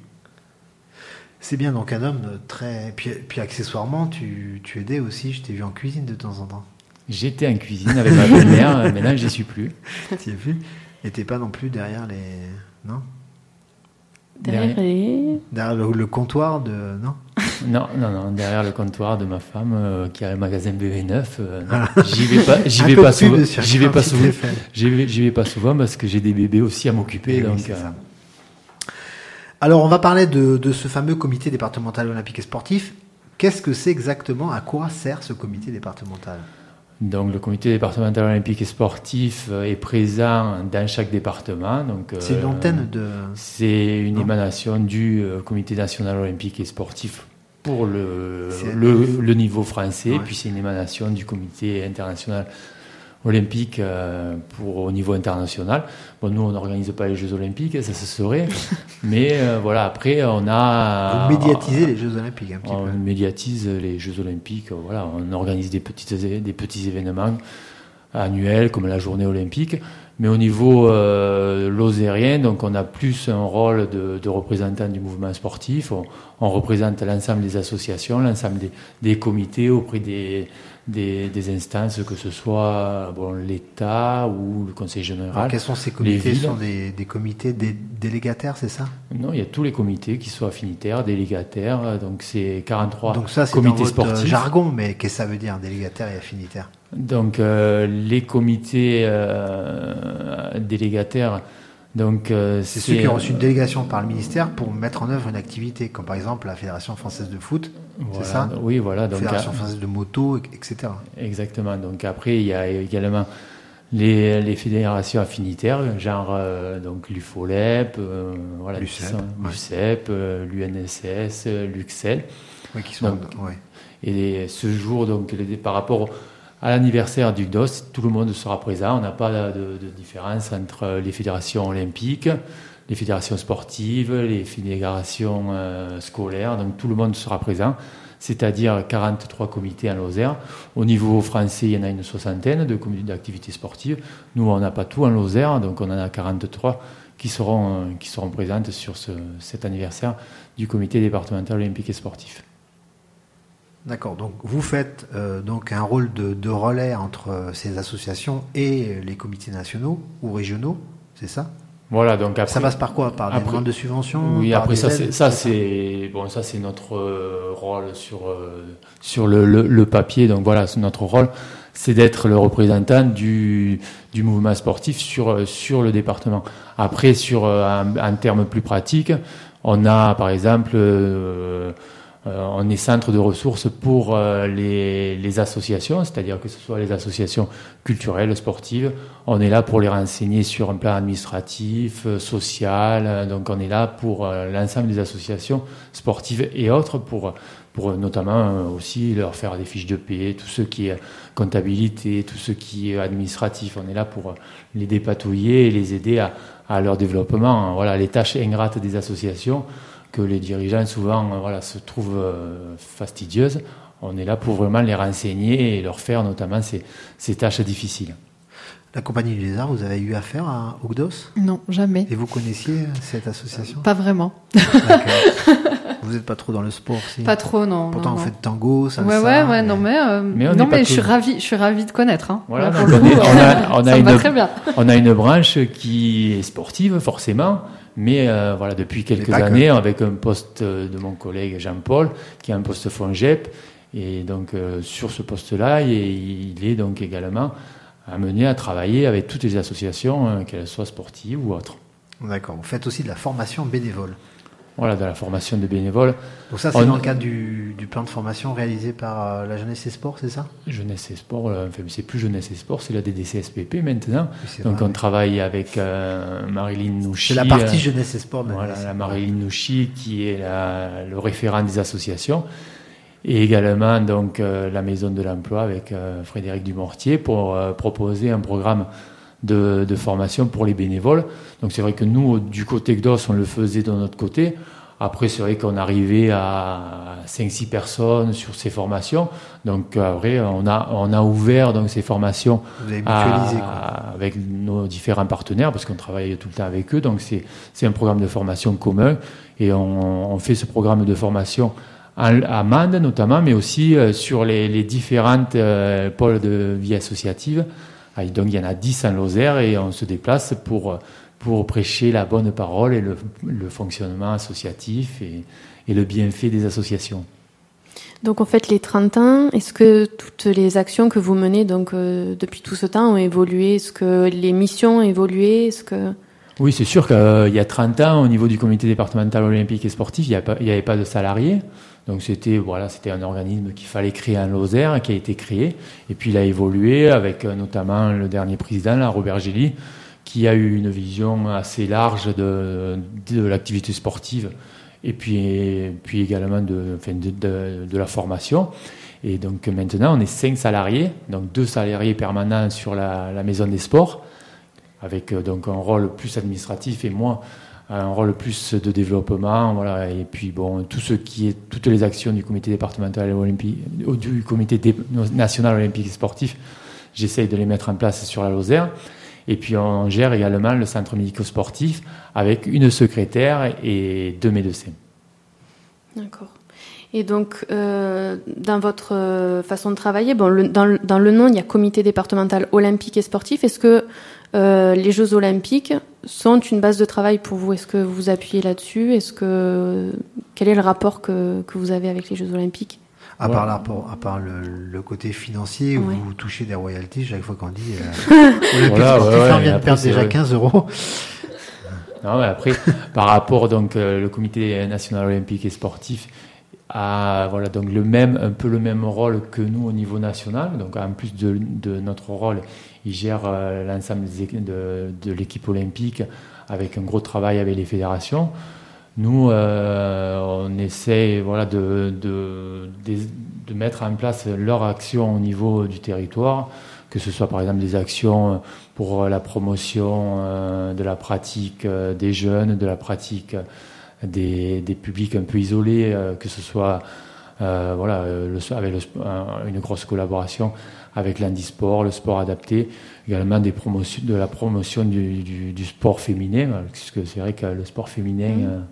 C'est bien, donc un homme très. Puis, puis accessoirement, tu, tu aidais aussi, je t'ai vu en cuisine de temps en temps. J'étais en cuisine avec ma belle-mère, euh, maintenant j'y suis plus. Tu y as vu ? Et t'es pas non plus derrière les. Non ? Derrière les... Derrière le, le comptoir de. Non ? Non, non, non, derrière le comptoir de ma femme euh, qui a le magasin B V neuf, euh, non, j'y vais pas, j'y Un vais peu pas de pub souvent, sur j'y vais pas quarante-huit souvent, F M. j'y vais, j'y vais pas souvent parce que j'ai des bébés aussi à m'occuper, Eh oui, donc. c'est euh, ça. Alors, on va parler de, de ce fameux comité départemental olympique et sportif. Qu'est-ce que c'est exactement ? À quoi sert ce comité départemental ? Donc le comité départemental olympique et sportif euh, est présent dans chaque département. Donc, euh, C'est une antenne de. C'est une Non. émanation du euh, comité national olympique et sportif pour le, C'est- le, le niveau français, Ouais. puis c'est une émanation du comité international olympique euh, pour au niveau international. Bon, nous on n'organise pas les Jeux olympiques, ça se saurait, mais euh, voilà, après on a Vous médiatisez les Jeux olympiques un petit on peu. médiatise les Jeux olympiques, voilà, on organise des petits, des petits événements annuels comme la journée olympique, mais au niveau euh, lozérien, donc on a plus un rôle de, de représentant du mouvement sportif, on, on représente l'ensemble des associations, l'ensemble des, des comités auprès des, des, des instances, que ce soit bon, l'État ou le Conseil général. Alors, quels sont ces comités ? les Ce sont villes. des, des comités dé- délégataires, c'est ça ? Non, il y a tous les comités qui soient affinitaires, délégataires, donc c'est quarante-trois Donc ça, c'est dans comités votre euh, sportifs. jargon, mais qu'est-ce que ça veut dire, délégataire et affinitaire ? Donc euh, les comités euh, délégataires, donc euh, C'est ceux qui ont reçu une délégation par le ministère pour mettre en œuvre une activité, comme par exemple la Fédération française de foot, voilà, c'est ça ? Oui, voilà. La Donc, Fédération euh, française de moto, et cetera. exactement. Donc après, il y a également les, les fédérations affinitaires, genre euh, donc l'UFOLEP, euh, voilà, L'U qui C E P, sont- ouais. l'U C E P, euh, l'U N S S, euh, l'U X L. Oui, qui sont. Donc, ouais. Et ce jour, donc, les- par rapport à l'anniversaire du C D O S, tout le monde sera présent. On n'a pas de, de différence entre les fédérations olympiques, les fédérations sportives, les fédérations euh, scolaires. Donc tout le monde sera présent, c'est-à-dire quarante-trois comités en Lozère. Au niveau français, il y en a une soixantaine de comités d'activités sportives. Nous, on n'a pas tout en Lozère, donc on en a quarante-trois qui seront, euh, qui seront présentes sur ce, cet anniversaire du comité départemental olympique et sportif. D'accord. Donc vous faites euh, donc un rôle de, de relais entre euh, ces associations et les comités nationaux ou régionaux, c'est ça ? Voilà, donc après, Ça passe par quoi ? Par des après- demandes de subventions ? Oui, par après des ça, aides, c'est, ça c'est bon, ça c'est notre euh, rôle sur euh, sur le, le, le papier. Donc voilà, c'est notre rôle, c'est d'être le représentant du du mouvement sportif sur sur le département. Après, sur euh, en, en termes plus pratiques, on a par exemple euh, euh, on est centre de ressources pour euh, les, les associations, c'est-à-dire que ce soit les associations culturelles, sportives. On est là pour les renseigner sur un plan administratif, euh, social. euh, Donc on est là pour euh, l'ensemble des associations sportives et autres, pour, pour euh, notamment euh, aussi leur faire des fiches de paie, tout ce qui est comptabilité, tout ce qui est administratif. On est là pour euh, les dépatouiller et les aider à, à leur développement. Voilà, les tâches ingrates des associations que les dirigeants souvent euh, voilà, se trouvent euh, fastidieuses. On est là pour vraiment les renseigner et leur faire notamment ces, ces tâches difficiles. La Compagnie du Lézard, vous avez eu affaire à au C D O S ? Non, jamais. Et vous connaissiez cette association ? Pas vraiment. D'accord. Vous n'êtes pas trop dans le sport, si ? Pas trop, non. Pourtant, non, vous non. faites tango, salsa. Ouais, ouais, ouais, non, mais, euh, Mais on non, n'est pas mais je suis tous- ravie, je suis ravie de connaître, hein. Voilà, Là, donc pour le on, est- coup, on a, on a ça me va une, très bien. on a une branche qui est sportive, forcément, mais euh, voilà, depuis quelques pas que. années, avec un poste de mon collègue Jean-Paul, qui a un poste FONGEP, et donc euh, sur ce poste-là, il, il est donc également amené à travailler avec toutes les associations, euh, qu'elles soient sportives ou autres. D'accord. Vous faites aussi de la formation bénévole. Voilà, de la formation de bénévoles. Donc ça, c'est On... dans le cadre du, du plan de formation réalisé par euh, la Jeunesse et Sport, c'est ça ? Jeunesse et Sport, euh, enfin, c'est plus Jeunesse et Sport, c'est la D D C S P P maintenant. Oui, Donc vrai, on oui. travaille avec euh, Marilyn Nouchi. C'est la partie euh, Jeunesse et Sport. De la voilà, D D C. la Marilyn Nouchi qui est la, le référent des associations. Et également donc euh, la Maison de l'Emploi avec euh, Frédéric Dumortier pour euh, proposer un programme de, de formation pour les bénévoles. Donc c'est vrai que nous, du côté G D O S, on le faisait de notre côté. Après, c'est vrai qu'on arrivait à cinq six personnes sur ces formations. Donc, après, on a, on a ouvert donc, ces formations Vous avez mutualisé, quoi. avec nos différents partenaires, parce qu'on travaille tout le temps avec eux. Donc, c'est, c'est un programme de formation commun. Et on, on fait ce programme de formation à Mende, notamment, mais aussi euh, sur les, les différentes euh, pôles de vie associative. Ah, donc, il y en a dix en Lozère et on se déplace pour... pour prêcher la bonne parole et le, le fonctionnement associatif et, et le bienfait des associations. Donc en fait, les trente ans, est-ce que toutes les actions que vous menez donc, euh, depuis tout ce temps ont évolué ? Est-ce que les missions ont évolué ? Est-ce que... Oui, c'est sûr qu'il euh, y a trente ans, au niveau du comité départemental olympique et sportif, il n'y avait, avait pas de salariés. Donc c'était, voilà, c'était un organisme qu'il fallait créer en Lozère, qui a été créé. Et puis il a évolué avec euh, notamment le dernier président, là, Robert Gély, qui a eu une vision assez large de, de l'activité sportive et puis, puis également de, enfin de, de, de la formation. Et donc maintenant, on est cinq salariés, donc deux salariés permanents sur la, la maison des sports, avec donc un rôle plus administratif et moi, un rôle plus de développement. Voilà. Et puis bon, tout ce qui est, toutes les actions du comité départemental olympique, du comité dé, national olympique et sportif, j'essaye de les mettre en place sur la Lozère. Et puis on gère également le centre médico-sportif avec une secrétaire et deux médecins. D'accord. Et donc, euh, dans votre euh, façon de travailler, bon, le, dans, le, dans le nom, il y a comité départemental olympique et sportif. Est-ce que euh, les Jeux olympiques sont une base de travail pour vous ? Est-ce que vous vous appuyez là-dessus ? Est-ce que quel est le rapport que, que vous avez avec les Jeux olympiques ? À part, Voilà. la, à part le, le côté financier, où Ouais. vous touchez des royalties, chaque fois qu'on dit euh, Olympique Voilà, sportif, ouais, ouais, on vient de après, perdre c'est déjà vrai. quinze euros. Non, mais après, par rapport donc euh, le comité national olympique et sportif a voilà donc le même un peu le même rôle que nous au niveau national. Donc en plus de, de notre rôle, il gère euh, l'ensemble des, de, de l'équipe olympique avec un gros travail avec les fédérations. Nous, euh, on essaie voilà, de, de, de, de mettre en place leur action au niveau du territoire, que ce soit par exemple des actions pour la promotion euh, de la pratique euh, des jeunes, de la pratique des, des publics un peu isolés, euh, que ce soit euh, voilà, le, avec le, euh, une grosse collaboration avec l'handisport, le sport adapté, également des promotions, de la promotion du, du, du sport féminin, parce que c'est vrai que le sport féminin... Mmh. Euh,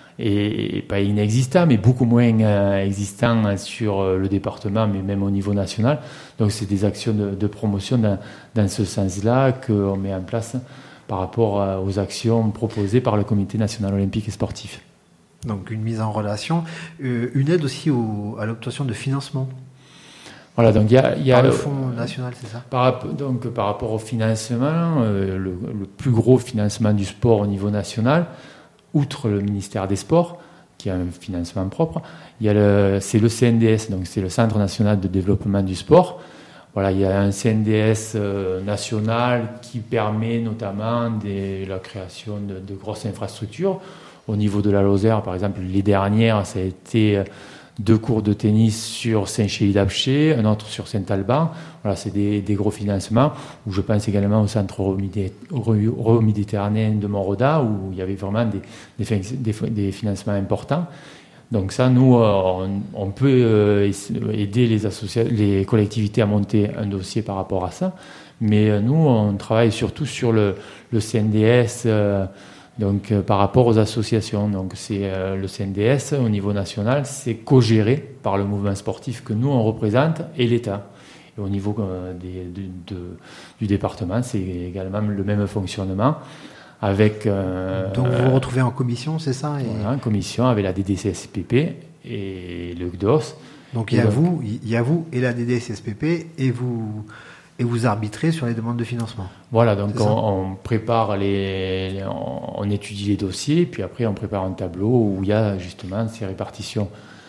et pas inexistant, mais beaucoup moins euh, existant sur euh, le département, mais même au niveau national. Donc c'est des actions de, de promotion dans, dans ce sens-là qu'on met en place par rapport euh, aux actions proposées par le comité national olympique et sportif. Donc une mise en relation, euh, une aide aussi au, à l'obtention de financement. Voilà, donc il y a, y a Par le Fonds national, c'est ça ? par, donc par rapport au financement, euh, le, le plus gros financement du sport au niveau national, outre le ministère des Sports, qui a un financement propre, il y a le, c'est le C N D S, donc c'est le Centre national de développement du sport. Voilà, il y a un C N D S euh, national qui permet notamment des, la création de, de grosses infrastructures. Au niveau de la Lozère, par exemple, les dernières, ça a été deux cours de tennis sur Saint-Chély-d'Apcher, un autre sur Saint-Alban. Voilà, c'est des, des gros financements. Où je pense également au centre euro-méditerranéen de Moroda, où il y avait vraiment des, des, des, des financements importants. Donc ça, nous, on, on peut aider les, associa- les collectivités à monter un dossier par rapport à ça. Mais nous, on travaille surtout sur le, le C N D S, euh, donc euh, par rapport aux associations. Donc c'est euh, le C N D S au niveau national, c'est co-géré par le mouvement sportif que nous on représente et l'État. Et au niveau euh, des, de, de, du département, c'est également le même fonctionnement avec. Euh, Donc vous vous retrouvez en commission, c'est ça ? Et... Voilà, en commission avec la D D C S P P et le G D O S. Donc il y a vous, il y a vous et la D D C S P P et vous. Et vous arbitrez sur les demandes de financement. Voilà, donc on, on prépare les, on, on étudie les dossiers, puis après on prépare un tableau où il y a justement ces répartitions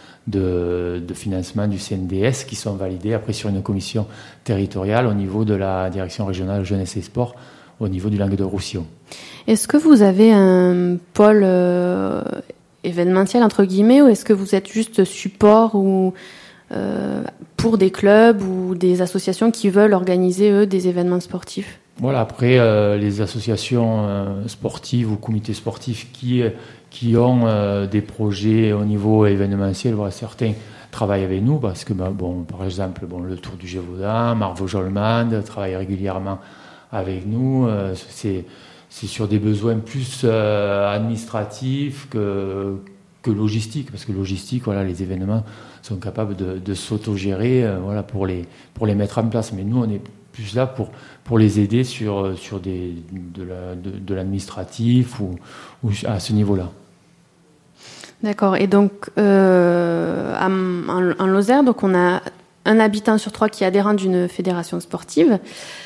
de, de financement du C N D S qui sont validées après sur une commission territoriale au niveau de la direction régionale jeunesse et sport au niveau du Languedoc-Roussillon. Est-ce que vous avez un pôle euh, événementiel entre guillemets ou est-ce que vous êtes juste support ou euh, pour des clubs ou des associations qui veulent organiser eux des événements sportifs? Voilà, après euh, les associations euh, sportives ou comités sportifs qui qui ont euh, des projets au niveau événementiel, voilà, certains travaillent avec nous parce que bah, bon, par exemple, bon, le Tour du Gévaudan, Marvaux Jolmande travaille régulièrement avec nous. Euh, c'est c'est sur des besoins plus euh, administratifs que que logistiques, parce que logistique, voilà, les événements sont capables de, de s'autogérer, euh, voilà, pour les pour les mettre en place. Mais nous, on est plus là pour pour les aider sur sur des de la de, de l'administratif ou, ou à ce niveau-là. D'accord. Et donc euh, en, en Lozère, donc on a un habitant sur trois qui est adhérent d'une fédération sportive.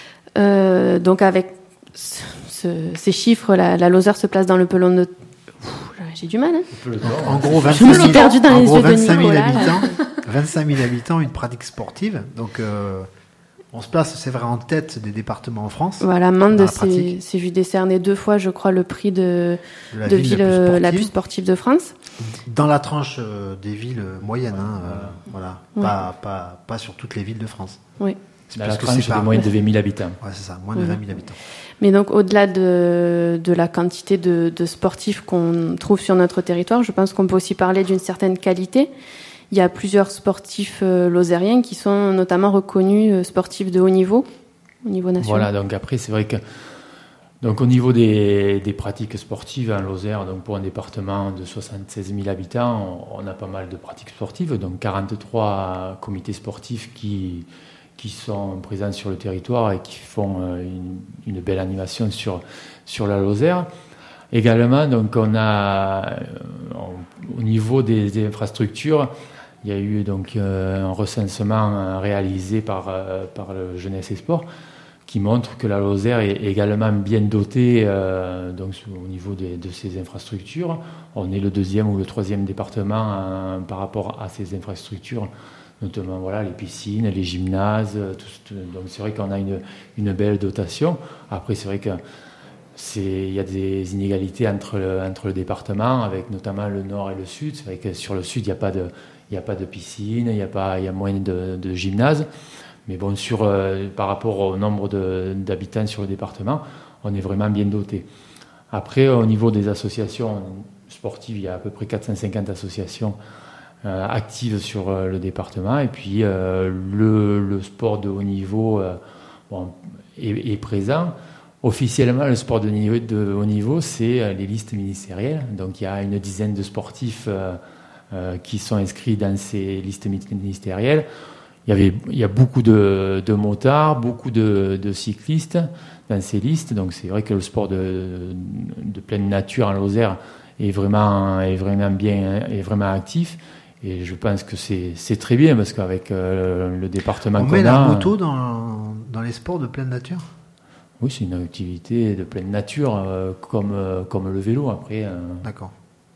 Euh, donc avec ce, ce, ces chiffres, la, la Lozère se place dans le peloton de. Ouh, j'ai du mal. Hein. En gros, vingt-cinq mille, je me suis perdue dans en les gros, yeux vingt-cinq mille de Nicolas. habitants, vingt-cinq mille habitants, une pratique sportive. Donc euh, on se place, c'est vrai, en tête des départements en France. Voilà, Mende s'est, s'est vu décerner deux fois, je crois, le prix de, de, la, de ville, ville la, plus la plus sportive de France. Dans la tranche euh, des villes moyennes, hein, euh, voilà, ouais. pas, pas, pas sur toutes les villes de France. Oui. C'est parce la tranche c'est de moins de vingt mille habitants. Ouais, c'est ça, moins de vingt mille habitants. Mais donc, au-delà de, de la quantité de, de sportifs qu'on trouve sur notre territoire, je pense qu'on peut aussi parler d'une certaine qualité. Il y a plusieurs sportifs euh, lozériens qui sont notamment reconnus euh, sportifs de haut niveau, au niveau national. Voilà, donc après, c'est vrai que donc, au niveau des, des pratiques sportives en Lozère, donc pour un département de soixante-seize mille habitants, on, on a pas mal de pratiques sportives, donc quarante-trois comités sportifs qui, qui sont présents sur le territoire et qui font euh, une, une belle animation sur, sur la Lozère. Également, donc, on a, on, au niveau des, des infrastructures, il y a eu donc euh, un recensement réalisé par, euh, par le Jeunesse et Sport qui montre que la Lozère est également bien dotée euh, donc, au niveau des, de ses infrastructures. On est le deuxième ou le troisième département euh, par rapport à ces infrastructures, notamment voilà, les piscines, les gymnases. Tout, tout, donc c'est vrai qu'on a une, une belle dotation. Après, c'est vrai que c'est, il y a des inégalités entre, entre le département, avec notamment le nord et le sud. C'est vrai que sur le sud, il n'y a pas de, il n'y a pas de piscine, il y a pas, il y a moins de, de gymnases. Mais bon, sur, euh, par rapport au nombre de, d'habitants sur le département, on est vraiment bien doté. Après, au niveau des associations sportives, il y a à peu près quatre cent cinquante associations euh, actives sur euh, le département. Et puis, euh, le, le sport de haut niveau euh, bon, est, est présent. Officiellement, le sport de, niveau, de haut niveau, c'est les listes ministérielles. Donc, il y a une dizaine de sportifs euh, euh, qui sont inscrits dans ces listes ministérielles. Il y, avait, il y a beaucoup de, de motards, beaucoup de, de cyclistes dans ces listes. Donc, c'est vrai que le sport de, de pleine nature en Lozère est vraiment, est vraiment bien, est vraiment actif. Et je pense que c'est, c'est très bien parce qu'avec euh, le département on qu'on met a... la moto dans, dans les sports de pleine nature ? Oui, c'est une activité de pleine nature, euh, comme, euh, comme le vélo, après. Euh... D'accord.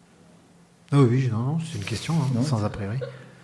Ah oui, non, non, c'est une question, hein, sans a priori.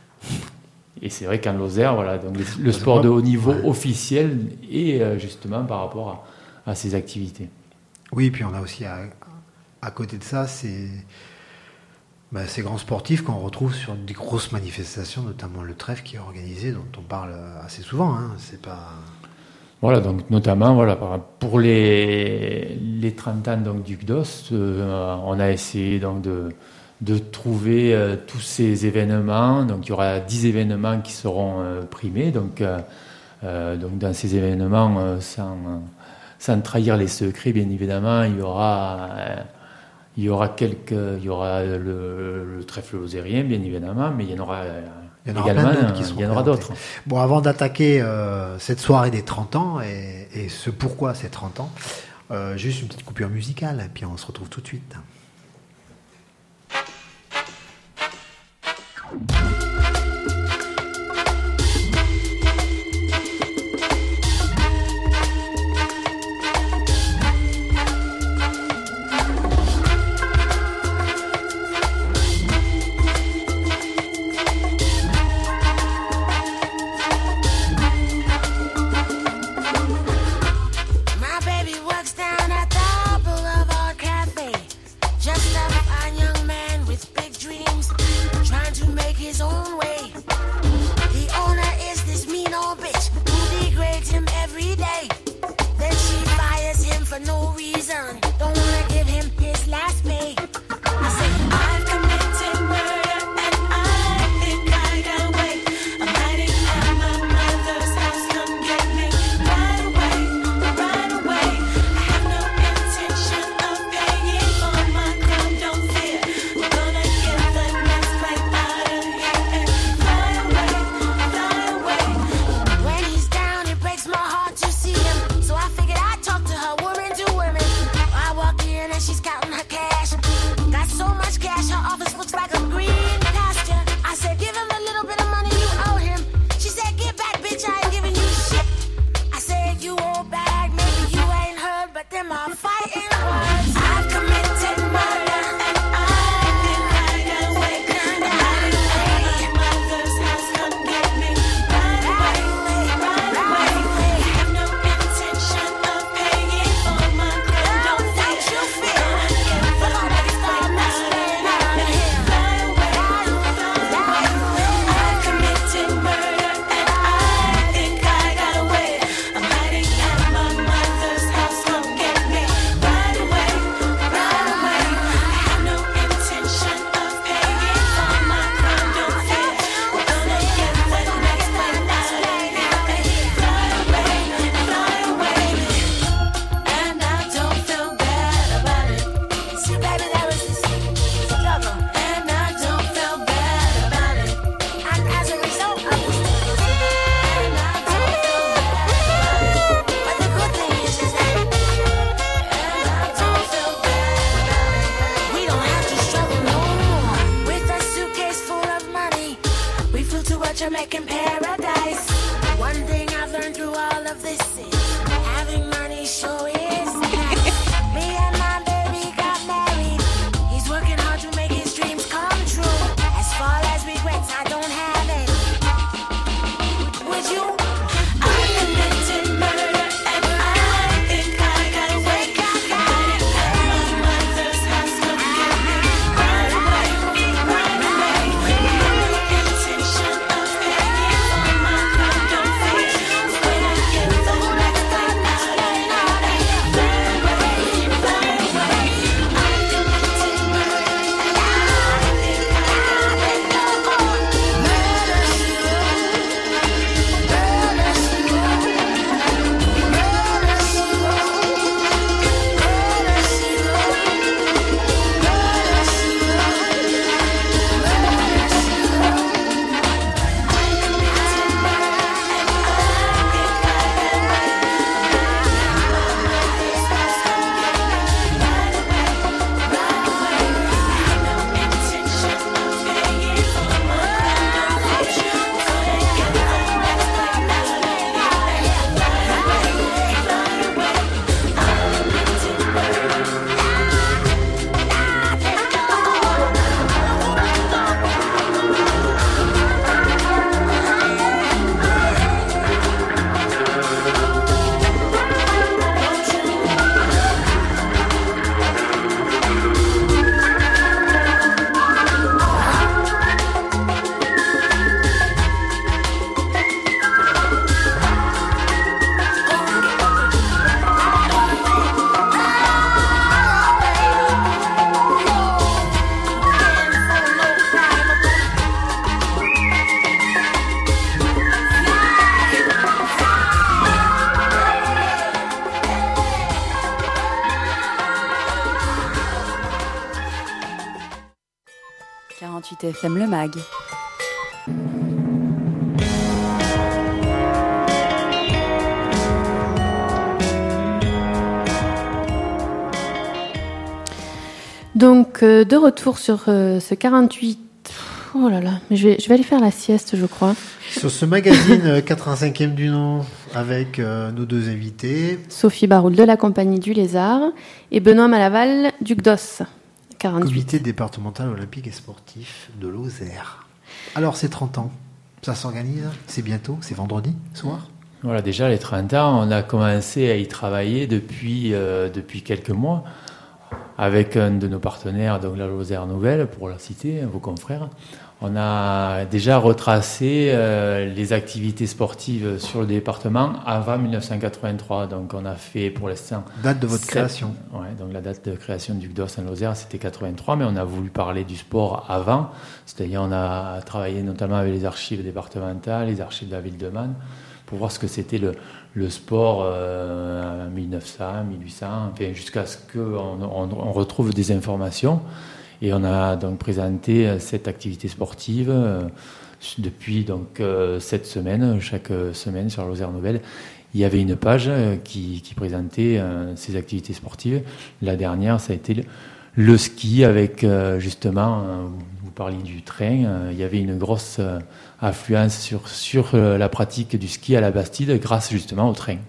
Et c'est vrai qu'en Lozère, voilà, donc le, le sport de haut niveau ouais. officiel est euh, justement par rapport à, à ces activités. Oui, puis on a aussi, à, à côté de ça, ces, bah, ces grands sportifs qu'on retrouve sur des grosses manifestations, notamment le trèfle qui est organisé, dont on parle assez souvent. Hein, c'est pas... Voilà, donc notamment voilà, pour les, les trente ans donc, du C D O S, euh, on a essayé donc, de, de trouver euh, tous ces événements. Donc il y aura dix événements qui seront euh, primés. Donc, euh, euh, donc dans ces événements, euh, sans, sans trahir les secrets, bien évidemment, il y aura, euh, il y aura, quelques, il y aura le, le trèfle lozérien, bien évidemment, mais il y en aura... Euh, Il y en aura également, plein d'autres qui seront il y en aura d'autres. Bon, avant d'attaquer euh, cette soirée des trente ans et, et ce pourquoi ces trente ans, euh, juste une petite coupure musicale et puis on se retrouve tout de suite. paradise. One thing I've learned through all of this is having money sure is nice. Me and my baby got married. He's working hard to make his dreams come true. As far as regrets, I don't have any. Would you? I committed murder and I think I got away. Got it at my mother's house. Come get me right away, right away. No intention of paying for my condom fee. When I get the next time out, out, out, fly away, fly away. I committed murder and I think I got it. No more murder, quarante-huit F M Le Mag. Donc, euh, de retour sur euh, ce quarante-huit... Oh là là, mais je vais, je vais aller faire la sieste, je crois. Sur ce magazine euh, quatre-vingt-cinquième du nom, avec euh, nos deux invités. Sophie Baroul de la Compagnie du Lézard et Benoît Malaval du C D O S, quarante-huit. Comité départemental olympique et sportif de Lozère. Alors, c'est trente ans. Ça s'organise, c'est bientôt, c'est vendredi soir. Voilà, déjà les trente ans, on a commencé à y travailler depuis, euh, depuis quelques mois avec un de nos partenaires, donc la Lozère Nouvelle, pour la citer, vos confrères. On a déjà retracé euh, les activités sportives sur le département avant mille neuf cent quatre-vingt-trois. Donc on a fait pour l'instant... Date de votre sept... création. Ouais, donc la date de création du C D O S en Lozère, c'était quatre-vingt-trois, mais on a voulu parler du sport avant. C'est-à-dire on a travaillé notamment avec les archives départementales, les archives de la ville de Man, pour voir ce que c'était le, le sport euh, en mille neuf cents, mille huit cents, enfin, jusqu'à ce qu'on on, on retrouve des informations. Et on a donc présenté cette activité sportive euh, depuis donc euh, cette semaine, chaque semaine sur la Lozère Nouvelle. Il y avait une page euh, qui, qui présentait euh, ces activités sportives. La dernière, ça a été le, le ski avec euh, justement, euh, vous parliez du train, euh, il y avait une grosse euh, affluence sur, sur euh, la pratique du ski à la Bastide grâce justement au train.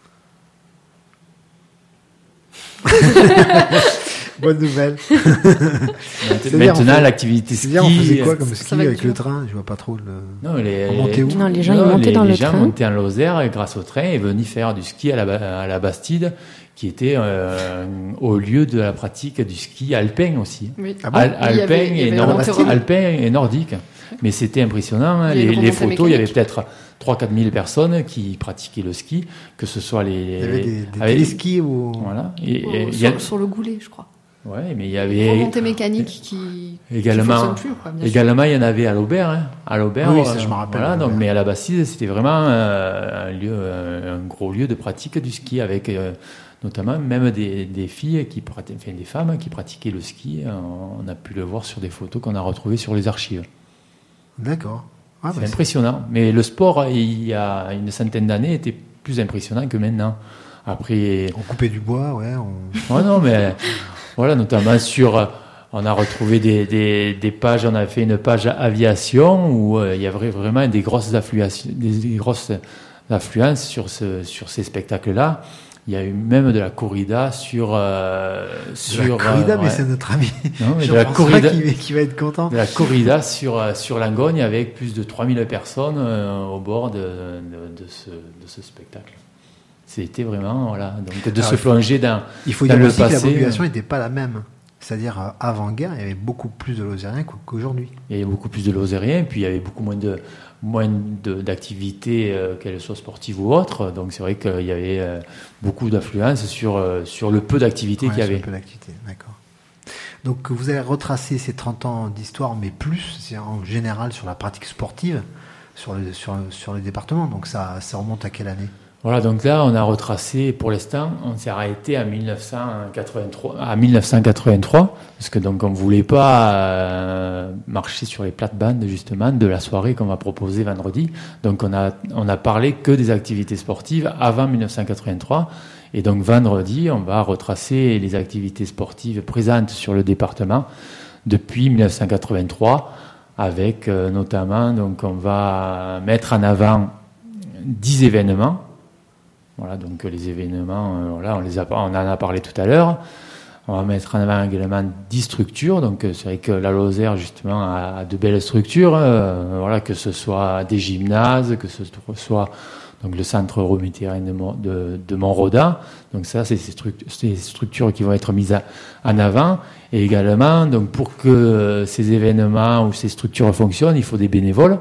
Bonne nouvelle. Maintenant, l'activité ski. C'est-à-dire, on faisait quoi comme ski avec le train? Je vois pas trop le. Non, les, on montait où? Non, les gens, non, ils montaient les, dans les le gens train. montaient en Lozère et grâce au train et venaient faire du ski à la, à la Bastide, qui était euh, au lieu de la pratique du ski alpin aussi. Oui. Ah bon Al- alpin, il y avait, il y et avait nord- un alpin et nordique. Mais c'était impressionnant. Hein. Les, les photos, il y avait peut-être trois à quatre mille personnes qui pratiquaient le ski, que ce soit les. Il y avait des, des avec, téléskis ou. Voilà. Et, Ou, et, sur, y a, sur le goulet, je crois. Ouais, mais il y avait. Remontée mécanique qui. Également, qui plus, quoi, bien également il y en avait à l'Aubert. Hein. À l'Aubert, oui, ça, je me rappelle. Voilà, donc, mais à la Bastide, c'était vraiment euh, un, lieu, un, un gros lieu de pratique du ski, avec euh, notamment même des, des filles, qui pratiquaient, enfin, des femmes qui pratiquaient le ski. On a pu le voir sur des photos qu'on a retrouvées sur les archives. D'accord. Ah, c'est bah, impressionnant. C'est... Mais le sport, il y a une centaine d'années, était plus impressionnant que maintenant. Après, on coupait du bois, ouais. On... Ouais, non, mais voilà, notamment sur on a retrouvé des, des, des pages, on a fait une page aviation où euh, il y avait vraiment des grosses affluences, des, des grosses affluences sur, ce, sur ces spectacles-là. Il y a eu même de la corrida sur... Euh, sur la corrida, euh, mais ouais. c'est notre ami. Non, mais Je de la pense corrida, pas qu'il va, qu'il va être content. de la corrida sur, euh, sur Langogne avec plus de trois mille personnes euh, au bord de, de, de, ce, de ce spectacle. C'était vraiment, voilà, donc de Alors, se plonger dans, il faut dans dire le aussi passé. que la population n'était pas la même. C'est-à-dire, euh, avant-guerre, il y avait beaucoup plus de Lozériens qu'aujourd'hui. Il y avait beaucoup plus de Lozériens, puis il y avait beaucoup moins de moins de, d'activités, euh, qu'elles soient sportives ou autres. Donc c'est vrai qu'il y avait euh, beaucoup d'influence sur, euh, sur le peu d'activités Ouais, qu'il y sur avait. le peu d'activités, d'accord. Donc vous avez retracé ces trente ans d'histoire, mais plus, c'est en général sur la pratique sportive, sur le, sur, sur le département. Donc ça, ça remonte à quelle année ? Voilà, donc là, on a retracé, pour l'instant, on s'est arrêté à dix-neuf cent quatre-vingt-trois, à dix-neuf cent quatre-vingt-trois, parce que donc on voulait pas euh, marcher sur les plates-bandes, justement, de la soirée qu'on va proposer vendredi. Donc on a, on a parlé que des activités sportives avant dix-neuf cent quatre-vingt-trois. Et donc vendredi, on va retracer les activités sportives présentes sur le département depuis dix-neuf cent quatre-vingt-trois, avec euh, notamment, donc on va mettre en avant dix événements. Voilà, donc les événements, euh, voilà, on, les a, on en a parlé tout à l'heure. On va mettre en avant également dix structures. Donc c'est vrai que la Lozère, justement, a, a de belles structures. Euh, voilà, que ce soit des gymnases, que ce soit donc le centre euroméditerranéen de, Mont, de, de Montrodin. Donc ça, c'est ces, struct, ces structures qui vont être mises à, en avant. Et également, donc pour que ces événements ou ces structures fonctionnent, il faut des bénévoles.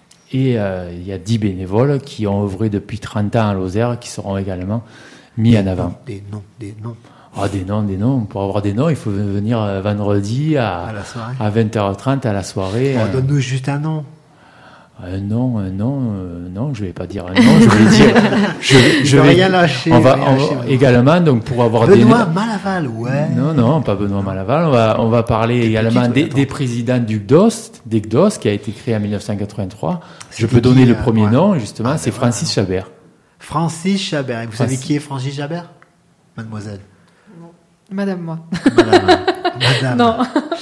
Et euh, il y a dix bénévoles qui ont œuvré depuis trente ans à Lozère, qui seront également mis des en avant. Noms, des noms, des noms. Ah, des noms, des noms. Pour avoir des noms, il faut venir vendredi à, à, la soirée. à vingt heures trente à la soirée. Oh, donne-nous juste un nom. Un nom, un nom, euh, non, je vais pas dire un nom, je vais dire. Je, je, je vais rien lâcher. On va, rien on lâcher va également, donc pour avoir Benoît des. Benoît Malaval, ouais. Non, non, pas Benoît Malaval. On va, on va parler T'es également petit, des, toi, des présidents du G D O S, des G D O S, qui a été créé en dix-neuf cent quatre-vingt-trois. Je peux qui, donner le euh, premier ouais. nom, justement, ah, c'est ben Francis voilà. Chabert. Francis Chabert. Et vous Francis. savez qui est Francis Chabert, mademoiselle? Madame, moi. Madame. Madame. Non.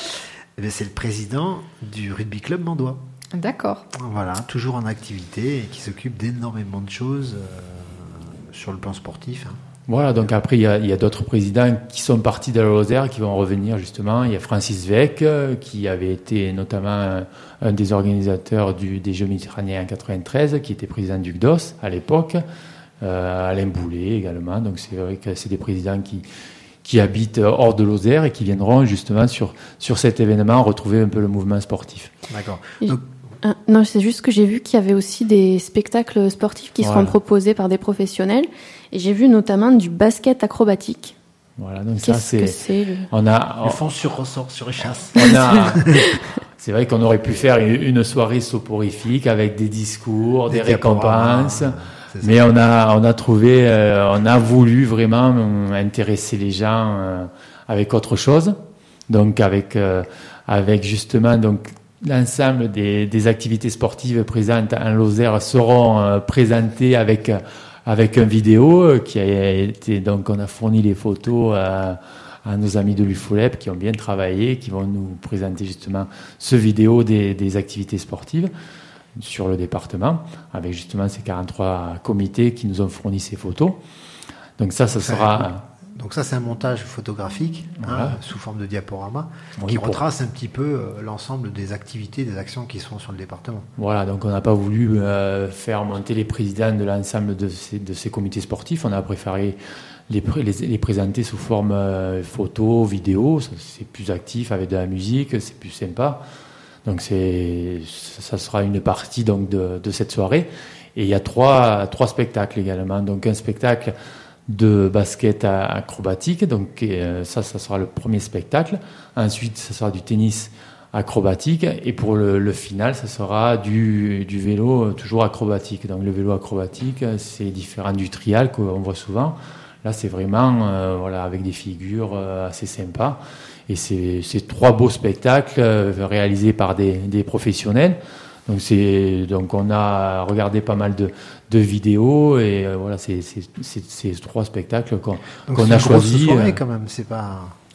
Eh bien, c'est le président du rugby club Mandois. D'accord. Voilà, toujours en activité et qui s'occupe d'énormément de choses euh, sur le plan sportif. Hein. Voilà, donc après, il y a, il y a d'autres présidents qui sont partis de la Lozère, qui vont revenir justement. Il y a Francis Weck, euh, qui avait été notamment un, un des organisateurs du, des Jeux méditerranéens en quatre-vingt-treize, qui était président du G D O S à l'époque. Euh, Alain Boulet également. Donc c'est vrai que c'est des présidents qui, qui habitent hors de Lozère et qui viendront justement sur, sur cet événement retrouver un peu le mouvement sportif. D'accord. Et- Donc, Ah, non, c'est juste que j'ai vu qu'il y avait aussi des spectacles sportifs qui Voilà. seront proposés par des professionnels. Et j'ai vu notamment du basket acrobatique. Voilà, donc ça Qu'est-ce que c'est. c'est le... On a, le fond sur ressort sur échasse. on a, c'est vrai qu'on aurait pu faire une, une soirée soporifique avec des discours, des, Des diaporamas, récompenses. c'est ça. Mais on a, on a trouvé, euh, on a voulu vraiment euh, intéresser les gens euh, avec autre chose. Donc avec, euh, avec justement donc l'ensemble des, des activités sportives présentes en Lozère seront euh, présentées avec euh, avec un vidéo euh, qui a été donc on a fourni les photos à, à nos amis de l'U F O L E P qui ont bien travaillé, qui vont nous présenter justement ce vidéo des, des activités sportives sur le département, avec justement ces quarante-trois comités qui nous ont fourni ces photos. Donc ça, ça sera... Donc ça, c'est un montage photographique Voilà. hein, sous forme de diaporama Oui, qui pour- retrace un petit peu euh, l'ensemble des activités, des actions qui sont sur le département. Voilà, donc on n'a pas voulu euh, faire monter les présidents de l'ensemble de ces, de ces comités sportifs. On a préféré les, pré- les, les présenter sous forme euh, photo, vidéo. Ça, c'est plus actif avec de la musique, c'est plus sympa. Donc c'est, ça sera une partie donc de, de cette soirée. Et il y a trois, trois spectacles également. Donc un spectacle de basket acrobatique. Donc euh, ça, ça sera le premier spectacle. Ensuite, ça sera du tennis acrobatique. Et pour le, le final, ça sera du, du vélo euh, toujours acrobatique. Donc le vélo acrobatique, c'est différent du trial qu'on voit souvent. Là, c'est vraiment euh, voilà, avec des figures euh, assez sympas. Et c'est, c'est trois beaux spectacles euh, réalisés par des, des professionnels. Donc, c'est, donc on a regardé pas mal de, de vidéos et euh, voilà, c'est, c'est, c'est, c'est trois spectacles qu'on, Donc qu'on c'est a une grosse choisi. soirée euh, quand même, c'est pas.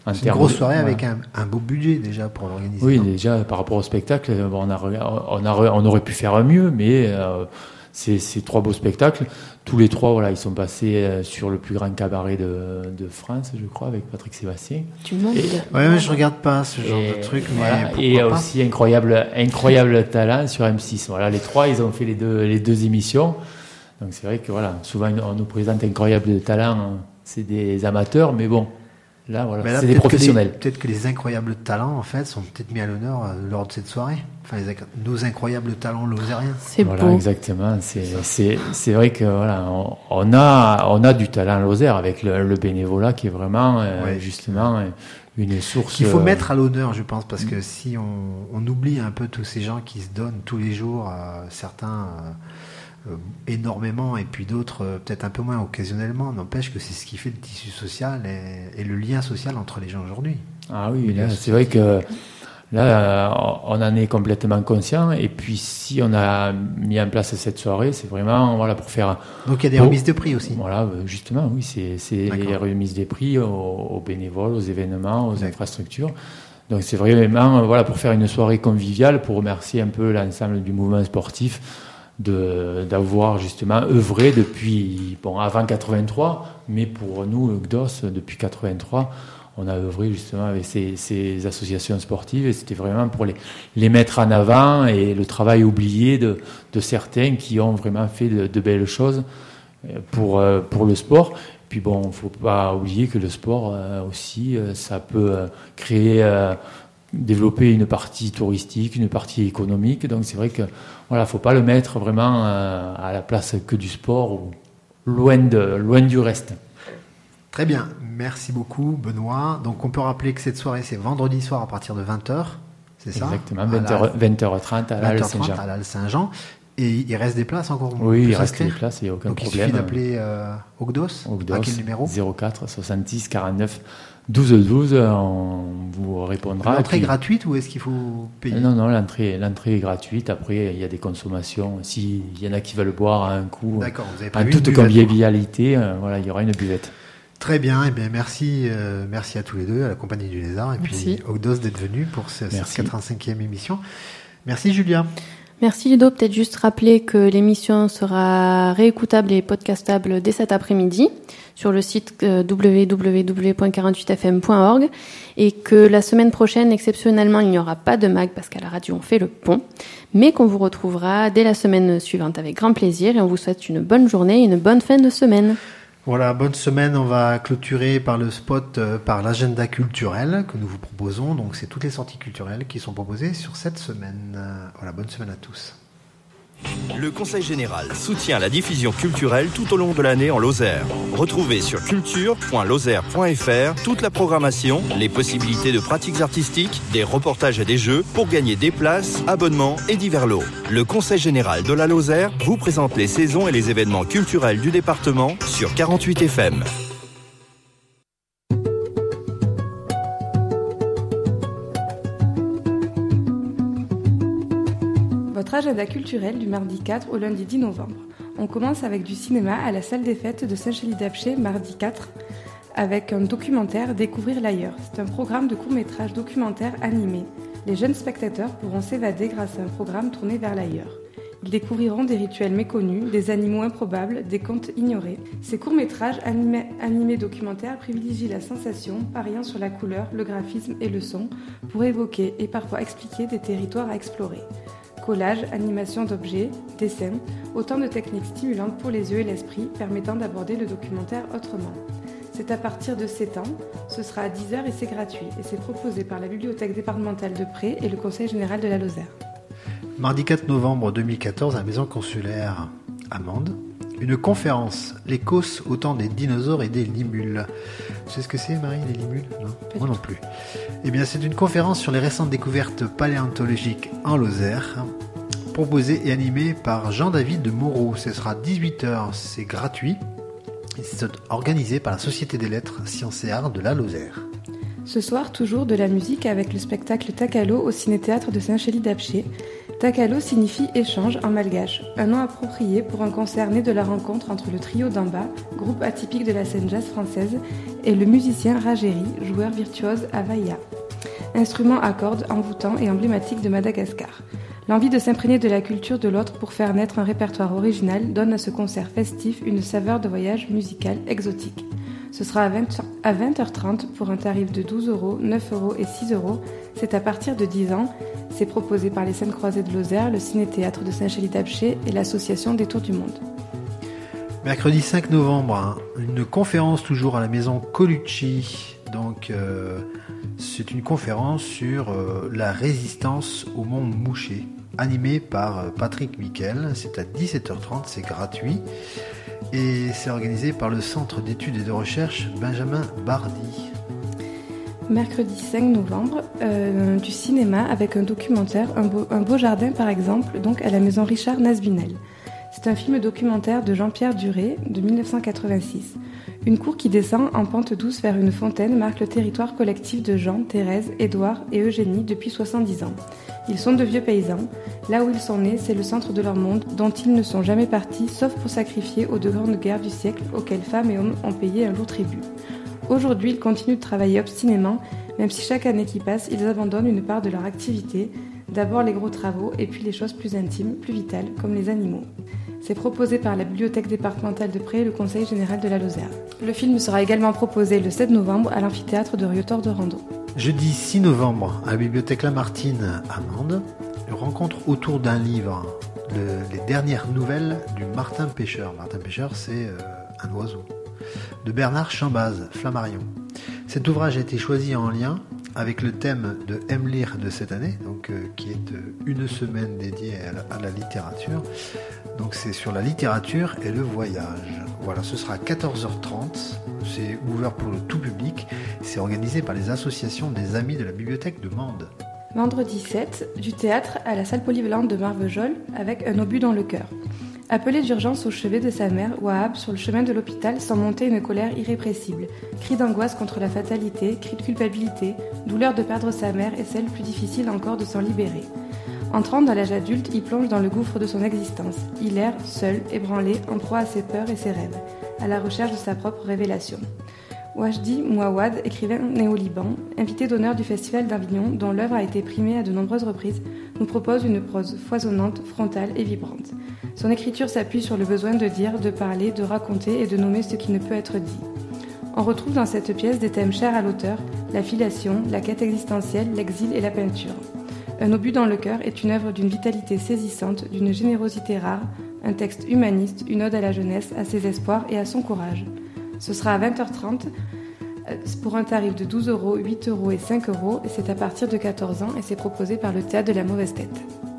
En C'est une termes grosse de- soirée ouais. avec un, un beau budget déjà pour l'organiser. Oui, non déjà par rapport au spectacle, euh, bon, on, a, rega- on, a, re- on aurait pu faire mieux, mais euh, c'est, c'est trois beaux spectacles. Tous les trois, voilà, ils sont passés euh, sur le plus grand cabaret de, de France, je crois, avec Patrick Sébastien. Du monde. Et- Ouais, mais je regarde pas ce genre Et de truc, mais voilà. pourquoi Et pas. aussi incroyable, incroyable talent sur M six. Voilà, les trois, ils ont fait les deux, les deux émissions. Donc c'est vrai que voilà, souvent on nous présente incroyable talent, hein, c'est des amateurs, mais bon, là voilà, Mais là, c'est des peut-être que professionnels. les- Peut-être que les incroyables talents, en fait, sont peut-être mis à l'honneur euh, lors de cette soirée. Enfin, les, inc- nos incroyables talents lozériens. C'est Voilà, beau. exactement. C'est, c'est, c'est vrai que voilà, on, on a, on a du talent Lozère avec le, le bénévolat qui est vraiment euh, Ouais. justement euh, une source. Qu'il faut euh, mettre à l'honneur, je pense, parce que si on, on oublie un peu tous ces gens qui se donnent tous les jours, euh, certains euh, euh, énormément et puis d'autres euh, peut-être un peu moins occasionnellement, n'empêche que c'est ce qui fait le tissu social et, et le lien social entre les gens aujourd'hui. Ah oui, là, c'est vrai que là, euh, on en est complètement conscient. Et puis, si on a mis en place cette soirée, c'est vraiment voilà pour faire. Donc il y a des pour- remises de prix aussi. Voilà, euh, justement, oui, c'est, c'est les D'accord. remises des prix aux, aux bénévoles, aux événements, aux infrastructures. Donc, c'est vraiment euh, voilà pour faire une soirée conviviale, pour remercier un peu l'ensemble du mouvement sportif de d'avoir justement œuvré depuis bon avant quatre-vingt-trois, mais pour nous, le G D O S, depuis quatre-vingt-trois. On a œuvré justement avec ces, ces associations sportives et c'était vraiment pour les, les mettre en avant et le travail oublié de, de certains qui ont vraiment fait de, de belles choses pour, euh, pour le sport. Puis bon, il ne faut pas oublier que le sport euh, aussi, euh, ça peut euh, créer, euh, développer une partie touristique, une partie économique. Donc c'est vrai que voilà, faut pas le mettre vraiment euh, à la place que du sport ou loin, de, loin du reste. Très bien, merci beaucoup Benoît. Donc on peut rappeler que cette soirée c'est vendredi soir à partir de vingt heures, c'est ça? Exactement, À vingt heures, vingt heures trente à la Halle vingt heures trente Saint-Jean. à la Halle Saint-Jean. Et il reste des places encore? On Oui, peut il reste s'inscrire des places, il n'y a aucun Donc il problème. suffit d'appeler euh, au G D O S. Au G D O À S, quel numéro? zéro quatre soixante-dix quarante-neuf douze douze, on vous répondra. L'entrée Et puis- gratuite ou est-ce qu'il faut payer? Non, non, l'entrée, l'entrée est gratuite. Après, il y a des consommations. S'il y en a qui veulent boire à un coup, D'accord, vous avez en prévu toute une buvette, convivialité, euh, voilà, il y aura une buvette. Très bien, et bien merci, euh, merci à tous les deux, à la compagnie du Lézard et Merci. puis au G D O S d'être venus pour ce- cette Merci. quatre-vingt-cinquième émission. Merci Julia. Merci Ludo, peut-être juste rappeler que l'émission sera réécoutable et podcastable dès cet après-midi sur le site euh, w w w point quarante-huit f m point org et que la semaine prochaine, exceptionnellement, il n'y aura pas de mag parce qu'à la radio on fait le pont, mais qu'on vous retrouvera dès la semaine suivante avec grand plaisir et on vous souhaite une bonne journée et une bonne fin de semaine. Voilà, bonne semaine. On va clôturer par le spot, euh, par l'agenda culturel que nous vous proposons. Donc, c'est toutes les sorties culturelles qui sont proposées sur cette semaine. Euh, voilà, bonne semaine à tous. Le Conseil général soutient la diffusion culturelle tout au long de l'année en Lozère. Retrouvez sur culture point lozère point f r toute la programmation, les possibilités de pratiques artistiques, des reportages et des jeux pour gagner des places, abonnements et divers lots. Le Conseil général de la Lozère vous présente les saisons et les événements culturels du département sur quarante-huit F M. Votre agenda culturel du mardi quatre au lundi dix novembre. On commence avec du cinéma à la salle des fêtes de Saint-Chély-d'Apcher mardi quatre avec un documentaire Découvrir l'ailleurs. C'est un programme de court-métrage documentaire animé. Les jeunes spectateurs pourront s'évader grâce à un programme tourné vers l'ailleurs. Ils découvriront des rituels méconnus, des animaux improbables, des contes ignorés. Ces courts-métrages animés, animés documentaires privilégient la sensation, pariant sur la couleur, le graphisme et le son, pour évoquer et parfois expliquer des territoires à explorer. Collage, animation d'objets, dessin, autant de techniques stimulantes pour les yeux et l'esprit, permettant d'aborder le documentaire autrement. C'est à partir de sept ans, ce sera à dix heures et c'est gratuit, et c'est proposé par la Bibliothèque départementale de Pré et le Conseil général de la Lozère. Mardi quatre novembre deux mille quatorze, à la maison consulaire à Mende, une conférence, les causes au temps des dinosaures et des limules. Tu sais ce que c'est, Marie, les limules? Non, moi non plus. Eh bien, c'est une conférence sur les récentes découvertes paléontologiques en Lozère, proposée et animée par Jean-David de Moreau. Ce sera à dix-huit heures, c'est gratuit. Et c'est organisé par la Société des Lettres, Sciences et Arts de la Lozère. Ce soir, toujours de la musique avec le spectacle Takalo au ciné-théâtre de Saint-Chély-d'Apcher. Takalo signifie échange en malgache, un nom approprié pour un concert né de la rencontre entre le trio d'Amba, groupe atypique de la scène jazz française, et le musicien Rajeri, joueur virtuose à vaïa, instrument à cordes envoûtant et emblématique de Madagascar. L'envie de s'imprégner de la culture de l'autre pour faire naître un répertoire original donne à ce concert festif une saveur de voyage musical exotique. Ce sera à vingt heures trente pour un tarif de douze euros, neuf euros et six euros. C'est à partir de dix ans. C'est proposé par les Scènes Croisées de Lozère, le Ciné-Théâtre de Saint-Chély-d'Apcher et l'Association des Tours du Monde. Mercredi cinq novembre, hein, une conférence toujours à la maison Colucci. Donc, euh, c'est une conférence sur euh, la résistance au monde mouché, animée par euh, Patrick Miquel. C'est à dix-sept heures trente, c'est gratuit. Et c'est organisé par le Centre d'études et de recherche Benjamin Bardi. Mercredi cinq novembre, euh, du cinéma avec un documentaire, un beau, un beau jardin par exemple, donc à la maison Richard Nasbinel. C'est un film documentaire de Jean-Pierre Duré de dix-neuf cent quatre-vingt-six. Une cour qui descend en pente douce vers une fontaine marque le territoire collectif de Jean, Thérèse, Édouard et Eugénie depuis soixante-dix ans. Ils sont de vieux paysans. Là où ils sont nés, c'est le centre de leur monde, dont ils ne sont jamais partis, sauf pour sacrifier aux deux grandes guerres du siècle auxquelles femmes et hommes ont payé un lourd tribut. Aujourd'hui, ils continuent de travailler obstinément, même si chaque année qui passe, ils abandonnent une part de leur activité, d'abord les gros travaux et puis les choses plus intimes, plus vitales, comme les animaux. C'est proposé par la Bibliothèque départementale de Pré et le Conseil général de la Lozère. Le film sera également proposé le sept novembre à l'amphithéâtre de Riotor-de-Rando. Jeudi six novembre, à la Bibliothèque Lamartine à Mende, une rencontre autour d'un livre, le, les dernières nouvelles du Martin Pêcheur. Martin Pêcheur, c'est euh, un oiseau. De Bernard Chambaz, Flammarion. Cet ouvrage a été choisi en lien avec le thème de Emlir de cette année, donc, euh, qui est euh, une semaine dédiée à la, à la littérature. Donc c'est sur la littérature et le voyage. Voilà, ce sera à quatorze heures trente, c'est ouvert pour le tout public, c'est organisé par les associations des Amis de la Bibliothèque de Mende. Vendredi sept, du théâtre à la salle polyvalente de Marvejols avec un obus dans le cœur. Appelé d'urgence au chevet de sa mère, Wahab, sur le chemin de l'hôpital, sent monter une colère irrépressible. Cris d'angoisse contre la fatalité, cris de culpabilité, douleur de perdre sa mère et celle plus difficile encore de s'en libérer. Entrant dans l'âge adulte, il plonge dans le gouffre de son existence. Il erre, seul, ébranlé, en proie à ses peurs et ses rêves, à la recherche de sa propre révélation. Wajdi Mouawad, écrivain né au Liban, invité d'honneur du Festival d'Avignon, dont l'œuvre a été primée à de nombreuses reprises, nous propose une prose foisonnante, frontale et vibrante. Son écriture s'appuie sur le besoin de dire, de parler, de raconter et de nommer ce qui ne peut être dit. On retrouve dans cette pièce des thèmes chers à l'auteur, la filiation, la quête existentielle, l'exil et la peinture. Un obus dans le cœur est une œuvre d'une vitalité saisissante, d'une générosité rare, un texte humaniste, une ode à la jeunesse, à ses espoirs et à son courage. Ce sera à vingt heures trente pour un tarif de douze euros, huit euros et cinq euros, et c'est à partir de quatorze ans et c'est proposé par le Théâtre de la Mauvaise Tête.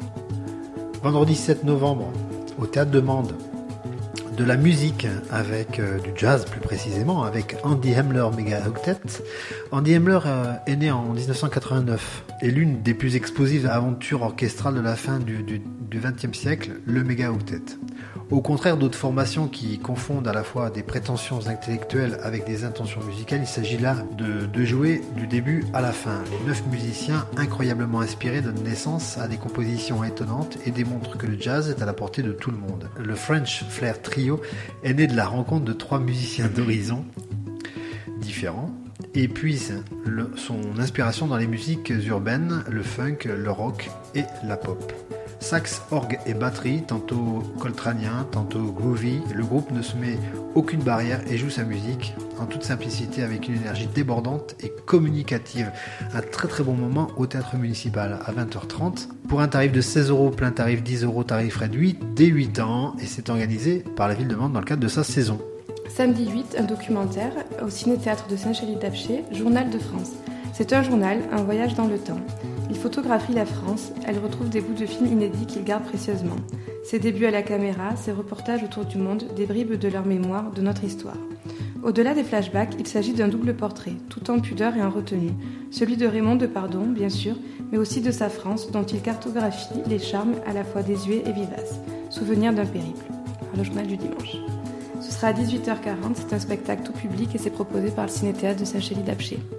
Vendredi sept novembre, au Théâtre de Mende, de la musique avec euh, du jazz plus précisément, avec Andy Hemler Mega Octet. Andy Hemler euh, est né en dix-neuf cent quatre-vingt-neuf et l'une des plus explosives aventures orchestrales de la fin du, du, du vingtième siècle, le Mega Octet. Au contraire d'autres formations qui confondent à la fois des prétentions intellectuelles avec des intentions musicales, il s'agit là de, de jouer du début à la fin. Les neuf musiciens incroyablement inspirés donnent naissance à des compositions étonnantes et démontrent que le jazz est à la portée de tout le monde. Le French Flair Trio est né de la rencontre de trois musiciens d'horizons différents et puise le, son inspiration dans les musiques urbaines, le funk, le rock et la pop. Sax, orgue et batterie, tantôt coltranien, tantôt groovy, le groupe ne se met aucune barrière et joue sa musique en toute simplicité avec une énergie débordante et communicative. Un très très bon moment au théâtre municipal à vingt heures trente pour un tarif de seize euros, plein tarif dix euros, tarif réduit dès huit ans et c'est organisé par la ville de Mende dans le cadre de sa saison. Samedi huit, un documentaire au Ciné-Théâtre de Saint-Chély-d'Apcher, Journal de France. C'est un journal, un voyage dans le temps. Il photographie la France, elle retrouve des bouts de films inédits qu'il garde précieusement. Ses débuts à la caméra, ses reportages autour du monde, des bribes de leur mémoire, de notre histoire. Au-delà des flashbacks, il s'agit d'un double portrait, tout en pudeur et en retenue. Celui de Raymond de Pardon, bien sûr, mais aussi de sa France, dont il cartographie les charmes à la fois désuets et vivaces. Souvenir d'un périple. Par le journal du dimanche. Ce sera à dix-huit heures quarante, c'est un spectacle tout public et c'est proposé par le Ciné-Théâtre de Saint-Chély-d'Apcher.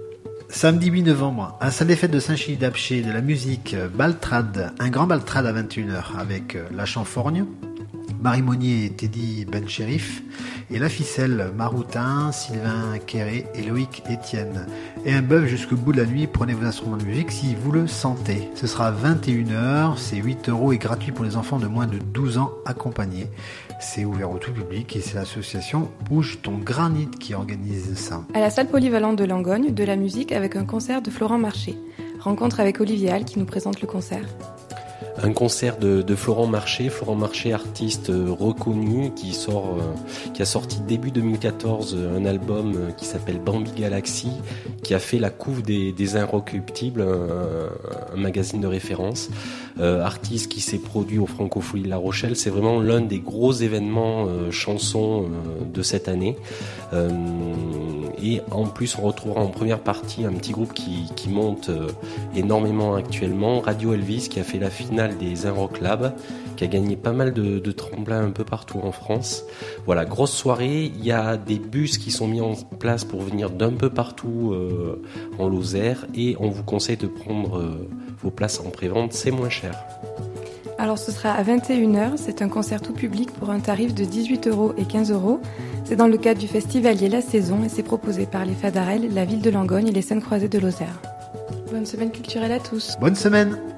Samedi huit novembre, à la salle des fêtes de Saint-Chili-d'Apcher, de la musique Baltrade, un grand Baltrade à vingt et une heures avec La Chamforgne, Marie Monnier et Teddy Ben Chérif, et La Ficelle, Maroutin, Sylvain Quéré et Loïc Etienne. Et un bœuf jusqu'au bout de la nuit, prenez vos instruments de musique si vous le sentez. Ce sera vingt et une heures, c'est huit euros et gratuit pour les enfants de moins de douze ans accompagnés. C'est ouvert au tout public et c'est l'association Bouge ton granit qui organise ça. À la salle polyvalente de Langogne, de la musique avec un concert de Florent Marché. Rencontre avec Olivier Hall qui nous présente le concert. Un concert de, de Florent Marché, Florent Marché, artiste reconnu, qui sort, euh, qui a sorti début deux mille quatorze un album qui s'appelle Bambi Galaxy, qui a fait la couve des, des Inrecuptibles, un, un magazine de référence. Euh, artiste qui s'est produit au Francophonie de La Rochelle, c'est vraiment l'un des gros événements euh, chansons euh, de cette année. Euh, et en plus, on retrouvera en première partie un petit groupe qui, qui monte euh, énormément actuellement, Radio Elvis, qui a fait la finale des Inrock Lab, qui a gagné pas mal de, de tremplins un peu partout en France. Voilà, grosse soirée. Il y a des bus qui sont mis en place pour venir d'un peu partout euh, en Lozère, et on vous conseille de prendre euh, vos places en pré-vente, c'est moins cher. Alors ce sera à vingt et une heures, c'est un concert tout public pour un tarif de dix-huit euros et quinze euros. C'est dans le cadre du Festivalier La Saison et c'est proposé par les Fadarelles, la ville de Langogne et les Scènes Croisées de Lozère. Bonne semaine culturelle à tous. Bonne semaine.